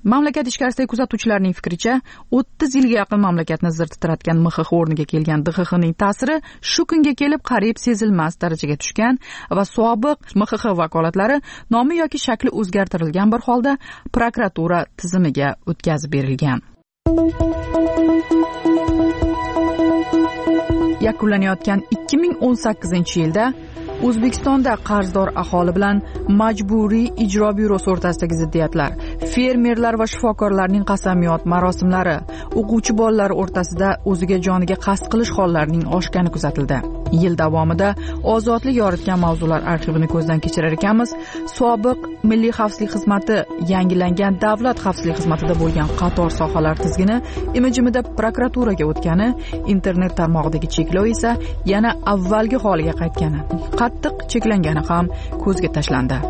Speaker 5: Mamlakat ichkarisidagi kuzatuvchilarning fikricha, o'ttiz yilga yaqin mamlakatni zir titratgan M X X o'rniga kelgan D X Xning ta'siri shu kunga kelib qariyb sezilmas darajaga tushgan va sobiq M X X vakolatlari nomi yoki shakli o'zgartirilgan bir holda prokuratura tizimiga o'tkazib berilgan. Yakunlanayotgan ikki ming o'n sakkizinchi yilda O'zbekistonda qarzdor aholi bilan majburiy ijro byurosi o'rtasidagi ziddiyatlar, fermerlar va shifokorlarning qasamyod marosimlari, o'quvchi bolalar o'rtasida o'ziga joniga qasd qilish hollarining oshgani kuzatildi. Yil davomida ozodlik yoritgan mavzular arxivini ko'zdan kechirar ekanmiz. Sobiq Milliy xavfsizlik xizmati yangilangan davlat xavfsizlik xizmatida bo'lgan qator sohalar tizgini imijimida prokuraturaga o'tgani, internet tarmog'idagi cheklov esa yana avvalgi holiga qaytgani, qattiq cheklangani ham ko'zga tashlandi.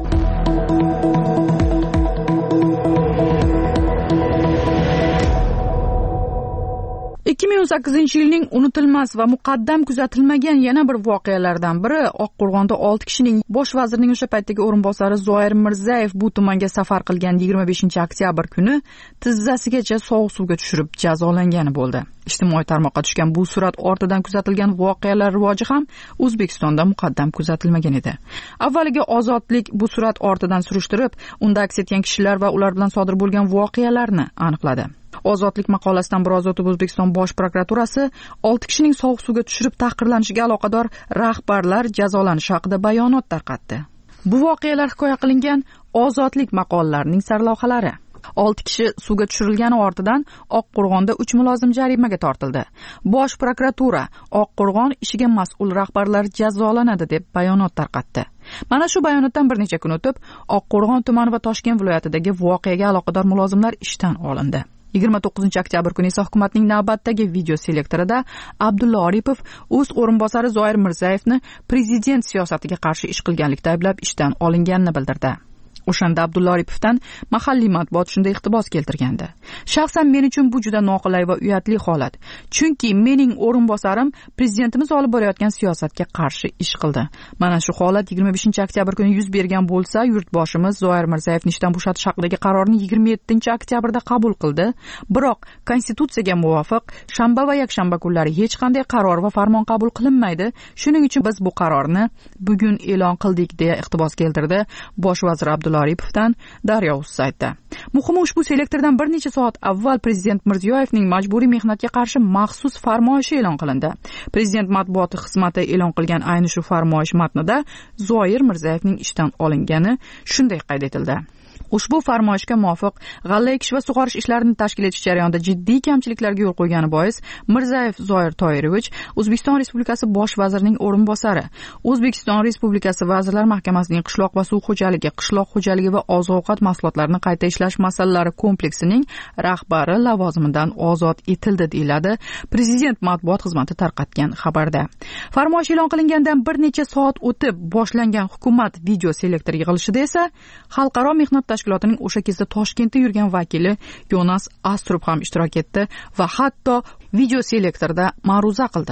Speaker 5: ikki ming o'n sakkizinchi yilning unutilmas va muqaddam kuzatilmagan yana bir voqealardan biri Oqqo'rg'onda olti kishining bosh vazirning o'sha paytdagi o'rinbosari Zoir Mirzayev bu tumanga safar qilgan yigirma beshinchi oktyabr kuni tizzasigacha sovuq suvga tushirib jazolangani bo'ldi. Ijtimoiy tarmoqqa tushgan bu surat ortidan kuzatilgan voqealar rivoji ham O'zbekistonda muqaddam kuzatilmagan edi. Avvaliga Ozodlik bu surat ortidan surishtirib, unda aks etgan kishilar va ular bilan sodir bo'lgan voqealarni aniqladi. Ozodlik maqolasidan biroz o'tib O'zbekiston Bosh prokuraturasi olti kishining sovuq suvga tushirib tahqirlanishiga aloqador rahbarlar jazolanishi haqida bayonot tarqatdi. Bu voqealar hikoya qilingan Ozodlik maqolalarining sarlavhalari. olti kishi suvga tushirilgani ortidan Oqqo'rg'onda uch mulozim jarimaga tortildi. Bosh prokuratura Oqqo'rg'on ishiga mas'ul rahbarlar jazolanadi deb bayonot tarqatdi. Mana shu bayonotdan bir necha kun o'tib, Oqqo'rg'on tumani va Toshkent viloyatidagi voqeaga aloqador mulozimlar ishdan olindi. yigirma to'qqizinchi oktyabr kuni esa hukumatning navbatdagi video selektorida Abdulla Oripov o'z o'rinbosari Zoir Mirzayevni prezident siyosatiga qarshi ish qilganlikda ayblab ishdan olinganini bildirdi. O'shanda Abdulla Oripovdan mahalliy matbuot shunday iqtibos keltirgandi. Shaxsan men uchun bu juda noqulay va uyatli holat. Chunki mening o'rinbosarim prezidentimiz olib borayotgan siyosatga qarshi ish qildi. Mana shu holat yigirma beshinchi oktyabr kuni yuz bergan bo'lsa, yurtboshimiz Zoir Mirzayevni ishdan bo'shatish haqidagi qarorni yigirma yettinchi oktyabrda qabul qildi. Biroq konstitutsiyaga muvofiq shanba va yakshanba kunlari hech qanday qaror va farmon qabul qilinmaydi. Shuning uchun biz bu qarorni bugun e'lon qildik deya iqtibos keltirdi bosh vazir Abdulla Oripovdan Daryo.uz saytida. Muhimi, ushbu selektordan bir necha soat avval prezident Mirziyoyevning majburiy mehnatga qarshi maxsus farmoyishi e'lon qilindi. Prezident matbuot xizmati e'lon qilgan ayni shu farmoyish matnida Zoir Mirzayevning ishdan olingani shunday qayd etildi. Ushbu farmoyishga muvofiq g'alla ekish va sug'orish ishlarini tashkil etish jarayonida jiddiy kamchiliklarga yo'l qo'ygani bois Mirzayev Zoir Toyirovich O'zbekiston Respublikasi bosh vazirining o'rinbosari, O'zbekiston Respublikasi Vazirlar Mahkamasining qishloq va suv xo'jaligi, qishloq xo'jaligi va oziq-ovqat mahsulotlarini qayta ishlash masalalari kompleksining rahbari lavozimidan ozod etildi, deyiladi Prezident matbuot xizmati tarqatgan xabarda. Farmoyish e'lon qilingandan bir necha soat o'tib boshlangan hukumat video selektor yig'ilishida esa xalqaro mehnat tashkilotining o'sha kezda Toshkentda yurgan vakili Yonas Astrup ham ishtirok etdi va hatto video selektorda ma'ruza qildi.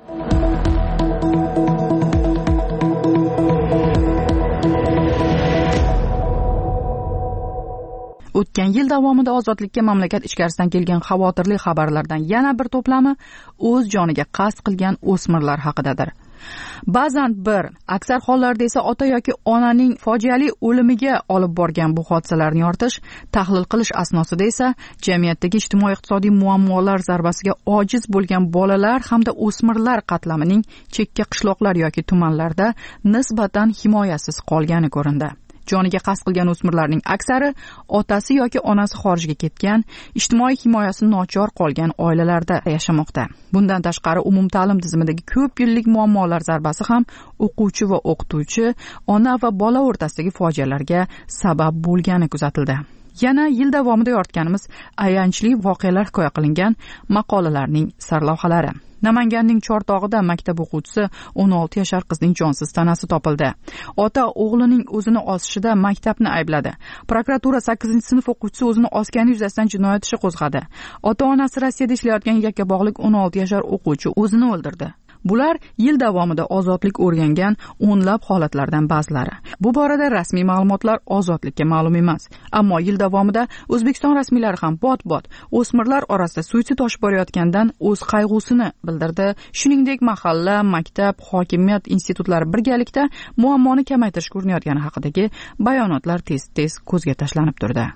Speaker 5: O'tgan yil davomida ozodlikka mamlakat ichkarisidan kelgan xavotirli xabarlardan yana bir to'plami o'z joniga qasd qilgan o'smirlar haqidadir. Ba'zan bir, aksar hollarda esa ota yoki onaning fojiali o'limiga olib borgan bu hodisalarni yoritish, tahlil qilish asnosida esa jamiyatdagi ijtimoiy-iqtisodiy muammolar zarbasiga ojiz bo'lgan bolalar hamda o'smirlar qatlamining chekka qishloqlar yoki tumanlarda nisbatan himoyasiz qolgani ko'rindi. Joniga qasd qilgan o'smirlarning aksari otasi yoki onasi xorijga ketgan, ijtimoiy himoyasi nochor qolgan oilalarda yashamoqda. Bundan tashqari umumta'lim tizimidagi ko'p yillik muammolar zarbasi ham o'quvchi va o'qituvchi, ona va bola o'rtasidagi fojialarga sabab bo'lgani kuzatildi. Yana yil davomida yoritganimiz ayanchli voqealar hikoya qilingan maqolalarning sarlavhalari. Namanganning Chortog'ida maktab o'quvchisi o'n olti yashar qizning jonsiz tanasi topildi. Ota o'g'lining o'zini osishida maktabni aybladi. Prokuratura sakkizinchi sinf o'quvchisi o'zini osgani yuzasidan jinoyat ishi qo'zg'adi. Ota-onasi Rossiyada ishlayotgan yakkabog'lik o'n olti yashar o'quvchi o'zini o'ldirdi. Bular yil davomida ozodlik o'rgangan o'nlab holatlardan ba'zilari. Bu borada rasmiy ma'lumotlar ozodlikka ma'lum emas. Ammo yil davomida O'zbekiston rasmiylari ham bot-bot o'smirlar orasida suitsid oshib borayotgandan o'z qayg'usini bildirdi. Shuningdek, mahalla, maktab, hokimiyat institutlari birgalikda muammoni kamaytirishga urinayotgani haqidagi bayonotlar tez-tez ko'zga tashlanib turdi.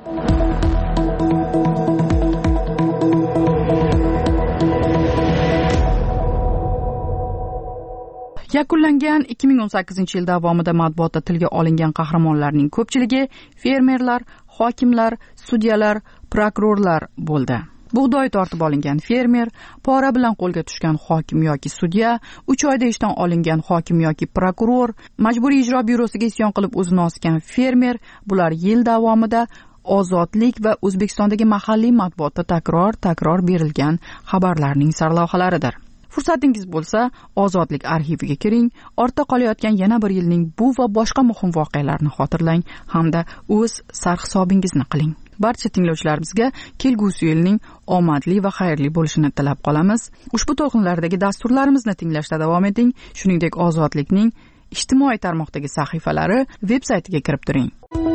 Speaker 5: Yakunlangan ikki ming o'n sakkizinchi yil davomida matbuotda tilga olingan qahramonlarning ko'pchiligi fermerlar, hokimlar, sudyalar, prokurorlar bo'ldi. Bug'doy tortib olingan fermer, pora bilan qo'lga tushgan hokim yoki sudya, uch oyda ishdan olingan hokim yoki prokuror, majburiy ijro byurosiga isyon qilib o'zini osgan fermer, bular yil davomida ozodlik va O'zbekistondagi mahalliy matbuotda takror-takror berilgan xabarlarning sarlavhalaridir. Fursatingiz bo'lsa, ozodlik arxiviga kiring, ortda qolayotgan yana bir yilning bu va boshqa muhim voqealarni xotirlang hamda o'z sarhisobingizni qiling. Barcha tinglovchilarimizga kelgusi yilning omadli va xayrli bo'lishini tilab qolamiz. Ushbu to'lqinlardagi dasturlarimizni tinglashda davom eting. Shuningdek, ozodlikning ijtimoiy tarmoqdagi sahifalari veb-saytiga kirib turing.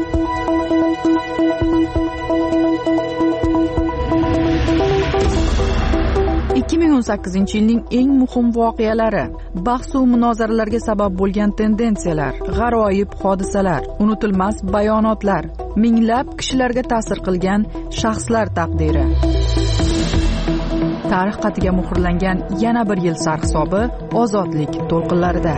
Speaker 5: ikki ming o'n sakkizinchi yilning eng muhim voqealari, bahs va munozaralarga sabab bo'lgan tendensiyalar, g'aroyib hodisalar, unutilmas bayonotlar, minglab kishilarga ta'sir qilgan shaxslar taqdiri. Tarix xatiga muhrlangan yana bir yil sarhisobi ozodlik to'lqinlarida.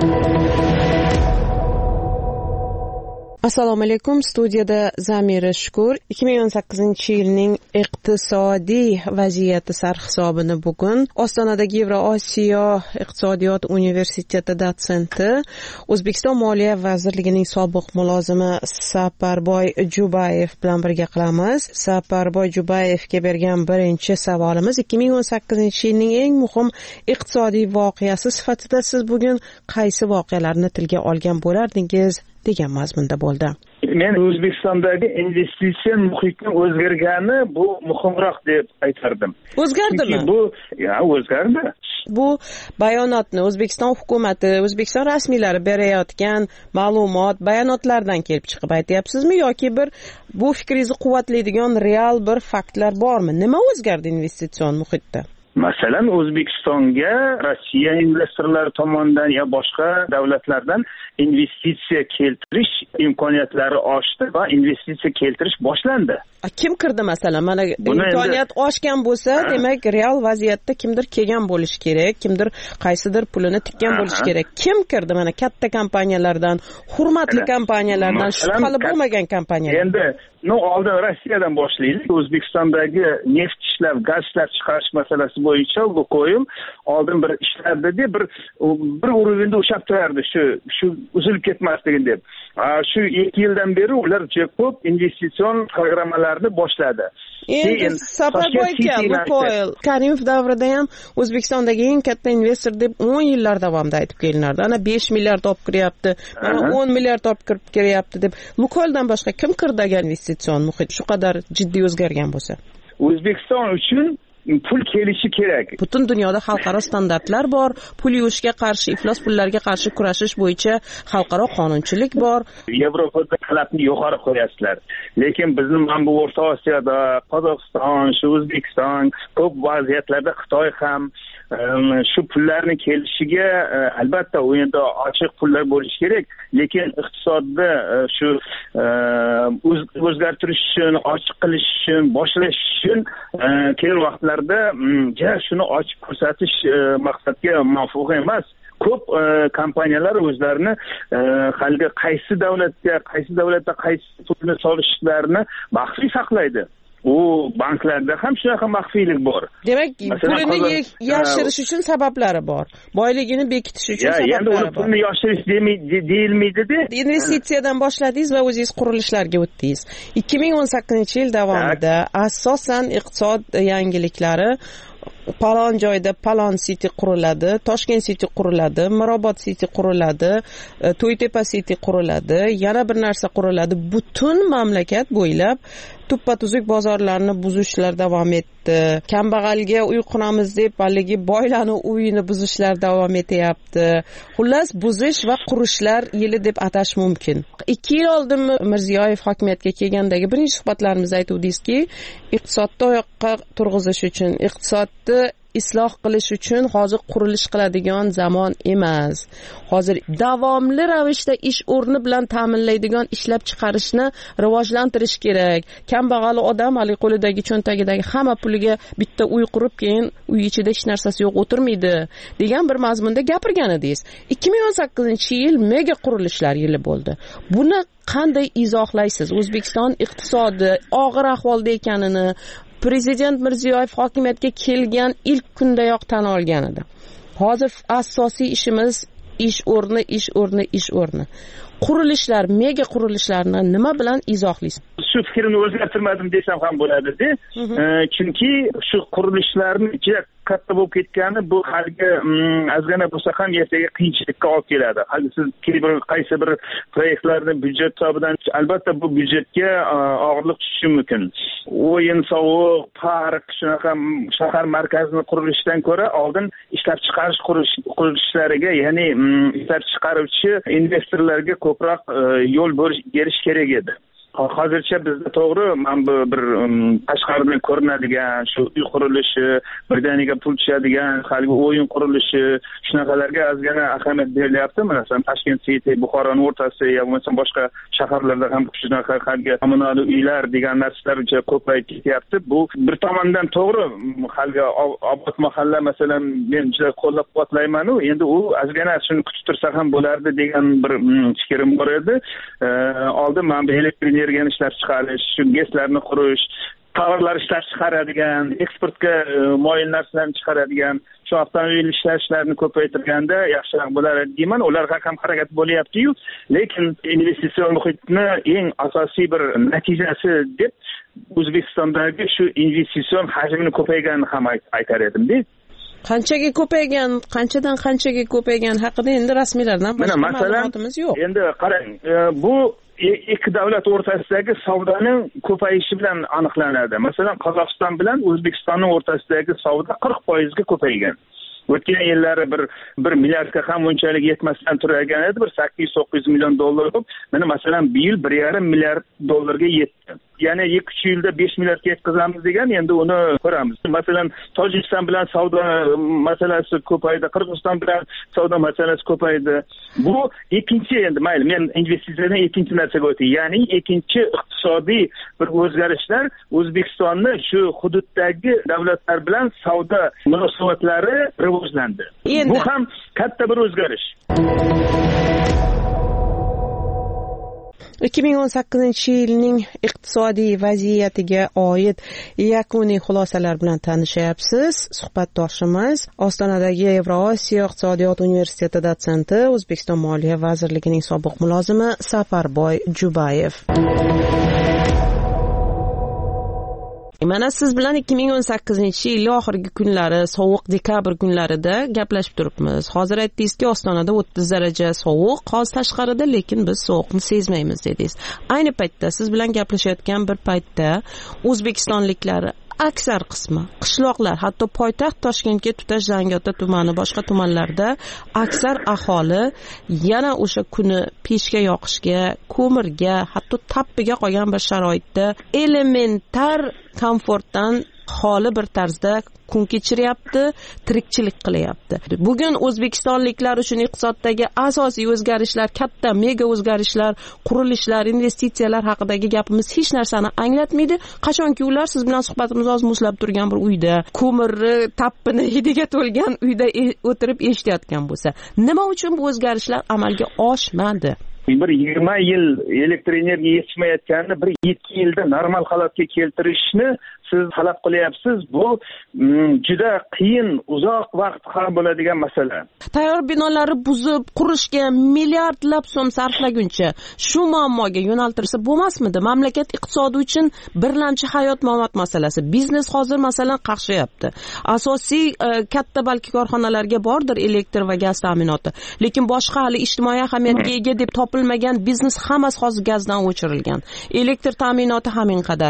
Speaker 10: Assalomu alaykum, studiyada Zamira Shukur. ikki ming o'n sakkizinchi yilning iqtisodiy vaziyati sarhisobini bugun Ostonadagi Yevrosiyo iqtisodiyot universiteti dotsenti, O'zbekiston Moliya vazirligining sobiq mulozimi Saparboy Jubayev bilan birga qilamiz. Saparboy Jubayevga bergan birinchi savolimiz, ikki ming o'n sakkizinchi yilning eng muhim iqtisodiy voqeasi sifatida siz bugun qaysi voqealarni tilga olgan bo'lardingiz degan mazmunda bo'ldi.
Speaker 17: Men O'zbekistondagi investitsiya muhitning o'zgargani bu muhimroq deb aytardim.
Speaker 10: O'zgardimi?
Speaker 17: Bu, ya, o'zgardi.
Speaker 10: Bu bayonotni O'zbekiston hukumati, O'zbekiston rasmiylari berayotgan ma'lumot, bayonotlardan kelib chiqib aytyapsizmi yoki bir bu fikringizni quvvatlaydigan real bir faktlar bormi? Nima o'zgardi investitsion muhitda?
Speaker 17: Masalan, O'zbekistonga Rossiya investorlari tomonidan ya boshqa davlatlardan investitsiya keltirish imkoniyatlari oshdi va investitsiya keltirish boshlandi.
Speaker 10: Kim kirdi masalan? Mana imkoniyat oshgan bo'lsa, demak real vaziyatda kimdir kelgan bo'lishi kerak, kimdir qaysidir pulini tikkan bo'lishi kerak. Kim kirdi? Mana katta kompaniyalardan, hurmatli kompaniyalardan, shubhali bo'lmagan kompaniyalar.
Speaker 17: Endi no oldin Rossiyadan boshlaylik. O'zbekistondagi neft ishlab, gaz ishlab chiqarish masalasi bo'yicha Lukoil oldin bir ishlardi, bir bir urinda o'shab turardi, shu shu uzilib ketmasligini deb. Shu ikki yildan beri ular juda ko'p investitsion programmalarni boshladi.
Speaker 10: Endi Saparboy aka, Lukoil Karimov davrida ham O'zbekistondagi eng katta investor deb o'n yillar davomida aytib kelinardi. Ana besh milliard olib kiryapti, mana o'n milliard olib kirib kiryapti deb. Lukoildan boshqa kim kirdi investitsion muhit shu qadar jiddiy o'zgargan bo'lsa?
Speaker 17: O'zbekiston uchun pul kelishi kerak.
Speaker 10: Butun dunyoda xalqaro standartlar bor, pul yuvishga qarshi, iflos pullarga qarshi kurashish bo'yicha xalqaro qonunchilik bor.
Speaker 17: Yevropada talabni yuqori qo'yasizlar. Lekin bizning mana bu O'rta Osiyoda, Qozog'iston, shu O'zbekiston, ko'p vaziyatlarda Xitoy ham shu pullarni kelishiga albatta o'yinda ochiq pullar bo'lishi kerak, lekin iqtisodda shu o'zgartirish uchun, ochiq qilish uchun, boshlash uchun keyin vaqtlarda shuni ochib ko'rsatish maqsadga muvofiq emas. Ko'p kompaniyalar o'zlarini haligi qaysi davlatga, qaysi davlatda qaysi pulni solishlarini maxfiy saqlaydi. U banklarda ham shunaqa maxfiylik bor.
Speaker 10: Demak, pulini yashirish uchun sabablari bor. Boyligini bekitish uchun sabablari bor.
Speaker 17: Endi uni pulni yashirish deyilmaydi-da.
Speaker 10: Investitsiyadan boshladingiz va o'zingiz qurilishlarga o'tdingiz. ikki ming o'n sakkizinchi yil davomida asosan iqtisod yangiliklari palon joyda Palon City quriladi, Toshkent City quriladi, Mirobod City quriladi, To'ytepa City quriladi, yana bir narsa quriladi. Butun mamlakat bo'ylab tuppa tuzuk bozorlarni buzishlar davom etdi. Kambag'alga uy quramiz deb haligi boylarni uyini buzishlar davom etyapti. Xullas, buzish va qurishlar yili deb atash mumkin. ikki yil oldin Mirziyoyev hokimiyatga kelgandagi birinchi suhbatlarimizda aytuvdingizki, iqtisodni oyoqqa turg'izish uchun, iqtisodni isloh qilish uchun hozir qurilish qiladigan zamon emas. Hozir davomli ravishda ish o'rni bilan ta'minlaydigan ishlab chiqarishni rivojlantirish kerak. Kambag'al odam hali qo'lidagi cho'ntagidagi hamma puliga bitta uy qurib, keyin uy ichida hech narsasi yo'q o'tirmaydi degan bir mazmunda gapirgan edingiz. ikki ming o'n sakkizinchi yil mega qurilishlar yili bo'ldi. Buni qanday izohlaysiz? O'zbekiston iqtisodi og'ir ahvolda ekanini Prezident Mirziyoyev hokimiyatga kelgan ilk kundayoq tan olgan edi. Hozir asosiy ishimiz ish o'rni, ish o'rni, ish o'rni. Qurilishlar, mega qurilishlarni nima bilan izohlaysiz?
Speaker 17: Shu fikrimni o'zgartirmadim desam ham bo'ladi-da. Chunki shu qurilishlarni juda katta bo'lib ketgani bu haligi ozgina bo'lsa ham ertaga qiyinchilikka olib keladi. Hali siz bir qaysi bir proyektlarni byudjet hisobidan, albatta bu byudjetga og'irlik tushishi mumkin. O'yin, sovuq, park, shunaqa shahar markazini qurilishdan ko'ra oldin ishlab chiqarish qurilishlariga, ya'ni ishlab chiqaruvchi investorlarga ko'proq yo'l berish kerak edi. Hozircha bizda to'g'ri mana bu bir Qashqardan ko'rinadigan shu uy qurilishi, birdaniga pul tushadigan haligi o'yin qurilishi, shunaqalarga ozgina ahamiyat berilyapti. Masalan, Toshkent City, Buxoroning o'rtasi yoki bo'lmasa boshqa shaharlarda ham shunaqa haligi kommunal uylar degan narsalar juda ko'payib ketyapti. Bu bir tomondan to'g'ri, haligi obod mahalla masalan men juda qo'llab-quvvatlayman-u, endi u ozgina shuni kutib tursa ham bo'lardi degan bir fikrim bor edi. Oldin mana bu elektr energiyani ishlab chiqarish, shu GESlarni qurish, tovarlar ishlab chiqaradigan, eksportga moyil narsalarni chiqaradigan, shu avtomobil ishlashlarini ko'paytirganda yaxshiroq bo'lar deyman. Ularga ham harakat bo'lyapti-yu, lekin investitsion muhitni eng asosiy bir natijasi deb O'zbekistondagi shu investitsion hajmini ko'payganini ham aytar edim-da.
Speaker 10: Qanchaga ko'paygan, qanchadan qanchaga ko'paygan haqida endi rasmiylardan boshqa ma'lumotimiz yo'q.
Speaker 17: Endi qarang, bu ikki davlat o'rtasidagi savdoning ko'payishi bilan aniqlanadi. Masalan, Qozog'iston bilan O'zbekistonning o'rtasidagi savdo qirq foizga ko'paygan. O'tgan yillari bir bir milliardga ham unchalik yetmasdan turgan edi, bir sakkiz to'qqiz million dollar bo'lib, mana masalan bu yil bir yarim milliard dollarga yetdi. Ya'ni ikki uch yilda besh milliardga yetkazamiz degan, endi uni ko'ramiz. Masalan, Tojikiston bilan savdo masalasi ko'paydi, Qirg'iziston bilan savdo masalasi ko'paydi. Bu ikkinchi, endi mayli, men investitsiyadan ikkinchi narsaga o'tay. Ya'ni ikkinchi iqtisodiy bir o'zgarishlar O'zbekistonni shu hududdagi davlatlar bilan savdo munosabatlari rivojlandi. Bu ham katta bir o'zgarish.
Speaker 10: ikki ming o'n sakkizinchi yilning iqtisodiy vaziyatiga oid yakuniy xulosalar bilan tanishyapsiz. Suhbatdoshimiz Ostonadagi Yevrosiyo iqtisodiyot universiteti dotsenti, O'zbekiston Moliya vazirligining sobiq mulozimi Safarboy Jubayev. Mana siz bilan ikki ming o'n sakkizinchi yil oxirgi kunlari, sovuq dekabr kunlarida gaplashib turibmiz. Hozir aytdingizki, Ostonada o'ttiz daraja sovuq, hozir tashqarida, lekin biz sovuqni sezmaymiz dedingiz. Ayni paytda siz bilan gaplashayotgan bir paytda O'zbekistonliklar aksar qismi qishloqlar, hatto poytaxt Toshkentga tutash Zangiota tumani, boshqa tumanlarda aksar aholi yana o'sha kuni pechga yoqishga, ko'mirga, hatto tappiga qolgan bir sharoitda elementar komfortdan xoli bir tarzda kun kechiryapti, tirikchilik qilyapti. Bugun o'zbekistonliklar uchun iqtisoddagi asosiy o'zgarishlar, katta mega o'zgarishlar, qurilishlar, investitsiyalar haqidagi gapimiz hech narsani anglatmaydi. Qachonki ular siz bilan suhbatimiz oz muzlab turgan bir uyda, ko'mirni, tappini hidiga to'lgan uyda o'tirib eshitayotgan bo'lsa, nima uchun bu o'zgarishlar amalga oshmadi?
Speaker 17: Bir yigirma yil elektr energiya yetishmayotganini bir ikki yilda normal holatga keltirishni siz talab qilyapsiz, bu juda qiyin, uzoq vaqt qarab bo'ladigan masala.
Speaker 10: Tayyor binolarni buzib, qurishga milliardlab so'm sarflaguncha shu muammoga yo'naltirsa bo'lmasmidi? Mamlakat iqtisodi uchun birlamchi hayot-mamot masalasi. Biznes hozir masalan qaqshyapti. Asosiy e, katta balki korxonalarga bordir elektr va gaz ta'minoti. Lekin boshqa hali ijtimoiy ahamiyatga ega deb topilmagan biznes hammasi hozir gazdan o'chirilgan. Elektr ta'minoti hamin qadar.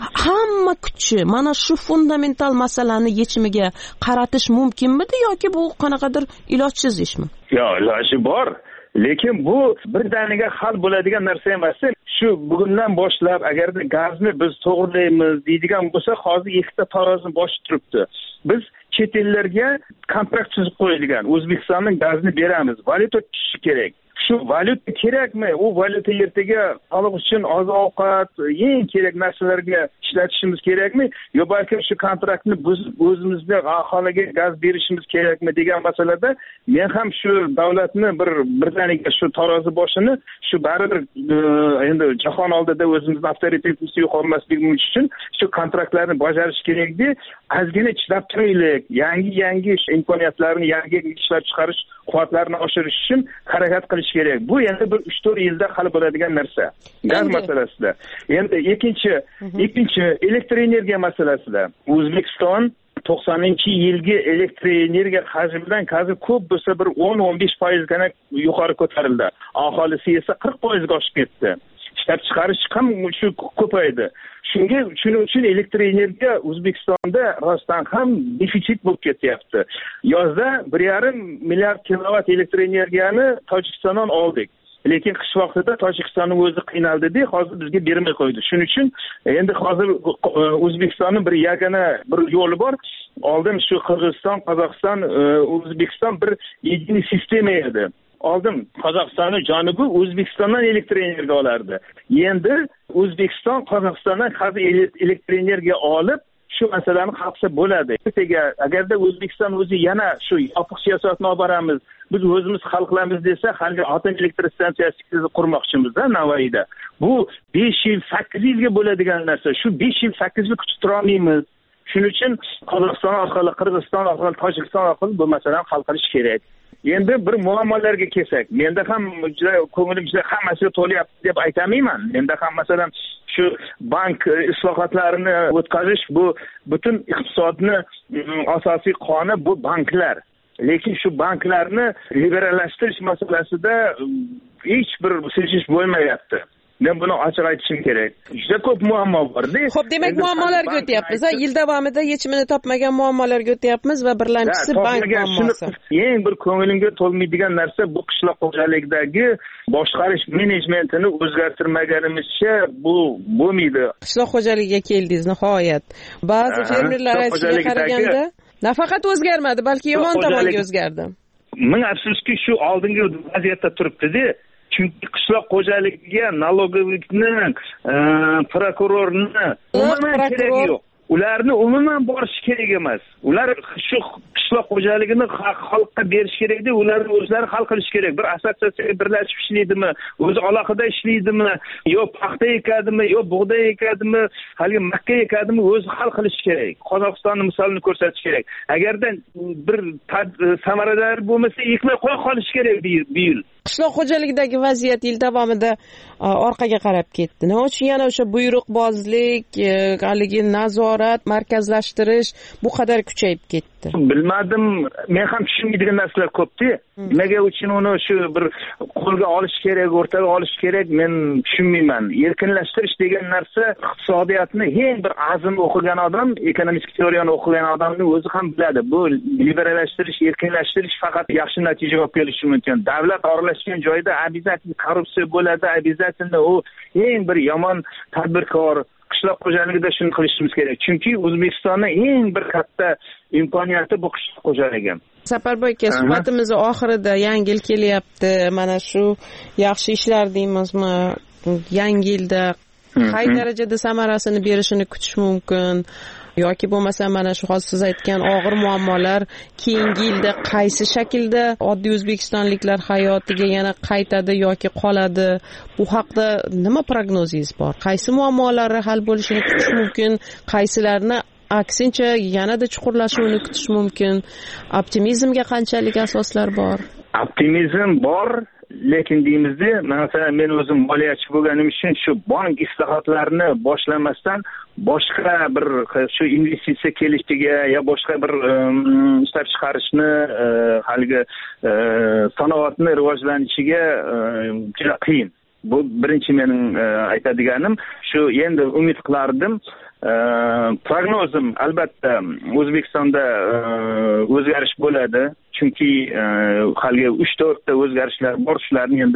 Speaker 10: Hamma kuchi mana shu fundamental masalani yechimiga qaratish mumkinmidi yoki bu qanaqadir ilojsiz ishmi?
Speaker 17: Yo, iloji bor. Lekin bu birdaniga hal bo'ladigan narsa emas. Shu bugundan boshlab agarda gazni biz to'g'rilaymiz deydigan bo'lsa, hozir ikkita tarozi bosh turibdi. Biz chet ellarga kontrakt tuzib qo'yilgan. O'zbekistonning gazni beramiz, valyuta tushishi kerak. Shu valyuta kerakmi? U valyuta ertaga xalq uchun oziq-ovqat, eng kerak narsalarga ishlatishimiz kerakmi? Yo balki shu kontraktni biz o'zimizga aholiga gaz berishimiz kerakmi degan masalada men ham shu davlatni bir birdaniga shu tarozi boshini shu baribir endi jahon oldida o'zimizni avtoritetimizni yo'qotmasligimiz uchun shu kontraktlarni bajarish kerakdi. Ozgina chidab turaylik. Yangi-yangi imkoniyatlarni, yangi ishlab chiqarish quvvatlarini oshirish uchun harakat qilish kerak. Bu endi bir uch to'rt yilda hal bo'ladigan narsa. Gaz masalasida. Endi ikkinchi, ikkinchi elektr energiya masalasida. O'zbekiston to'qsoninchi yilgi elektr energiya hajmidan hozir ko'p bo'lsa bir o'n o'n besh foizgina yuqori ko'tarildi. Aholisi esa qirq foizga oshib ketdi. Ishlab chiqarish ham shu ko'paydi. Shunga shuning uchun elektr energiya O'zbekistonda rostdan ham defitsit bo'lib ketyapti. Yozda bir yarim milliard kilovat elektr energiyani Tojikistondan oldik. Lekin qish vaqtida Tojikistonning o'zi qiynaldi-da, hozir bizga bermay qo'ydi. Shuning uchun endi hozir O'zbekistonning bir yagona bir yo'li bor. Oldin shu Qirg'iziston, Qozog'iston, O'zbekiston bir yagona sistema edi. Oldin Qozog'istonning janubi O'zbekistondan elektr energiya olardi. Endi O'zbekiston Qozog'istondan hozir elektr energiya olib shu masalani hal qilsa bo'ladi. Agarda O'zbekiston o'zi yana shu yopiq siyosatni olib boramiz, biz o'zimiz hal qilamiz desa, hali atom elektr stansiyasi qurmoqchimiz-da Navoiyda. Bu besh yil, sakkiz yilga bo'ladigan narsa. Shu besh yil, sakkiz yil kutib tura olmaymiz. Shuning uchun Qozog'iston orqali, Qirg'iziston orqali, Tojikiston orqali bu masalani hal qilish kerak. Endi bir muammolarga kelsak, menda ham juda ko'nglim juda hammasiga to'layapti deb aytamayman. Menda ham masalan shu bank islohotlarini o'tkazish bu butun iqtisodni asosiy qoni bu banklar. Lekin shu banklarni liberallashtirish masalasida hech bir siljish bo'lmayapti. Men buni ochiq aytishim kerak. Juda ko'p muammo bor-da.
Speaker 10: Xo'p, demak muammolarga o'tyapmiz. Yil davomida yechimini topmagan muammolarga o'tyapmiz va birlamchisi bank muammosi.
Speaker 17: Eng bir ko'nglimga to'lmaydigan narsa bu qishloq xo'jaligidagi boshqarish menejmentini o'zgartirmaganimizcha bu bo'lmaydi.
Speaker 10: Qishloq xo'jaligiga keldingiz nihoyat. Ba'zi fermerlar aytishiga qaraganda nafaqat o'zgarmadi, balki yomon tomonga o'zgardi.
Speaker 17: Ming afsuski shu oldingi vaziyatda turibdi-da. Chunki qishloq xo'jaligiga налоговикni, prokurorni umuman keragi yo'q. Ularni umuman borish kerak emas. Ular shu qishloq xo'jaligini xalqqa berish kerak-da, ularni o'zlari hal qilish kerak. Bir assotsiatsiyaga birlashib ishlaydimi, o'zi alohida ishlaydimi, yo paxta ekadimi, yo bug'doy ekadimi, hali makka ekadimi, o'zi hal qilish kerak. Qozog'istonning misolini ko'rsatish kerak. Agarda bir samarador bo'lmasa, ekmay qo'ya qolish kerak bu yil.
Speaker 10: Qishloq xo'jaligidagi vaziyat yil davomida orqaga qarab ketdi. Nima uchun yana o'sha buyruqbozlik, haligi nazorat, markazlashtirish bu qadar kuchayib ketdi?
Speaker 17: Bilmadim, men ham tushunmaydigan narsalar ko'p-da. Nimaga uchun uni shu bir qo'lga olish kerak, o'rtaga olish kerak, men tushunmayman. Erkinlashtirish degan narsa iqtisodiyotni eng bir azim o'qigan odam, ekonomik teoriyani o'qigan odamning o'zi ham biladi. Bu liberallashtirish, erkinlashtirish faqat yaxshi natija olib kelishi mumkin. Davlat aralashgan joyda обязательно korrupsiya bo'ladi, обязательно u eng bir yomon tadbirkor. Qishloq xo'jaligida shuni qilishimiz kerak. Chunki O'zbekistonning eng bir katta imkoniyati bu qishloq xo'jaligi.
Speaker 10: Saparboy aka, suhbatimiz oxirida yangi yil kelyapti. Mana shu yaxshi ishlar deymizmi? Yangi yilda qay darajada samarasini berishini kutish mumkin? yoki bo'lmasa mana shu hozir siz aytgan og'ir muammolar keyingi yilda qaysi shaklda oddiy o'zbekistonliklar hayotiga yana qaytadi yoki qoladi? Bu haqda nima prognozingiz bor? Qaysi muammolari hal bo'lishini kutish mumkin, qaysilarni aksincha yanada chuqurlashuvini kutish mumkin? Optimizmga qanchalik asoslar bor?
Speaker 17: Optimizm bor, lekin deymizda, masalan men o'zim moliyachi bo'lganim uchun shu bank islohotlarini boshlamasdan boshqa bir shu investitsiya kelishiga yo boshqa bir ishlab chiqarishni haligi sanoatni rivojlanishiga juda qiyin. Bu birinchi mening aytadiganim. Shu endi umid qilardim. Prognozim albatta O'zbekistonda o'zgarish bo'ladi. Chunki haligi uch to'rtta o'zgarishlar bor, shularni endi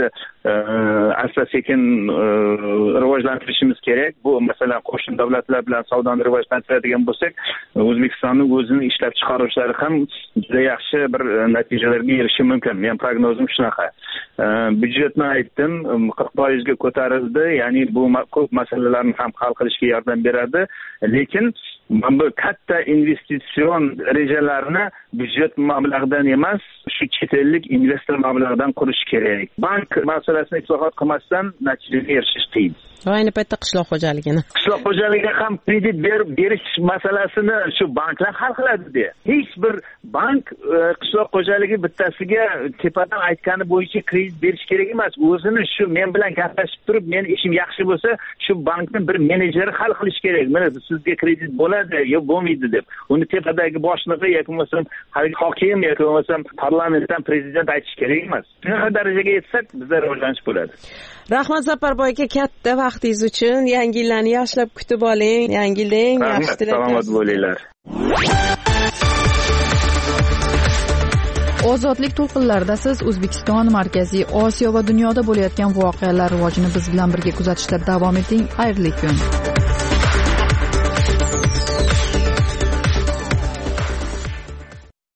Speaker 17: asta sekin rivojlantirishimiz kerak. Bu masalan qo'shni davlatlar bilan savdoni rivojlantiradigan bo'lsak, O'zbekistonning o'zini ishlab chiqaruvchilari ham juda yaxshi bir natijalarga erishishi mumkin. Men prognozim shunaqa. Byudjetni aytdim, qirq foizga ko'tarildi, ya'ni bu ko'p masalalarni ham hal qilishga yordam beradi. Lekin bu katta investitsion rejalarni byudjet mablag'idan emas, shu chet ellik investor mablag'idan qurish kerak. Bank masalasini islohot qilmasdan natijaga erishish qiyin.
Speaker 10: Ayni paytda qishloq xo'jaligini.
Speaker 17: Qishloq xo'jaligiga ham kredit berib berish masalasini shu banklar hal qiladi de. Hech bir bank qishloq xo'jaligi bittasiga tepadan aytgani bo'yicha kredit berish kerak emas. O'zini shu men bilan gaplashib turib, men ishim yaxshi bo'lsa, shu bankning bir menejeri hal qilish kerak. Mana sizga kredit bo'ladi yo bo'lmaydi deb. Uni tepadagi boshlig'i yoki bo'lmasam hokim yoki bo'lmasam parlamentdan prezident aytish kerak emas. Shunaqa darajaga yetsak, bizda rivojlanish bo'ladi.
Speaker 10: Rahmat Zaparboy aka, katta vaqtingiz uchun. Yangi yillarni yaxshilab kutib oling. Yangi yilda eng yaxshi tilaklar.
Speaker 17: Salomat bo'linglar.
Speaker 5: Ozodlik to'lqinlarida siz O'zbekiston, Markaziy Osiyo va dunyoda bo'layotgan voqealar rivojini biz bilan birga kuzatishda davom eting. Xayrli kun.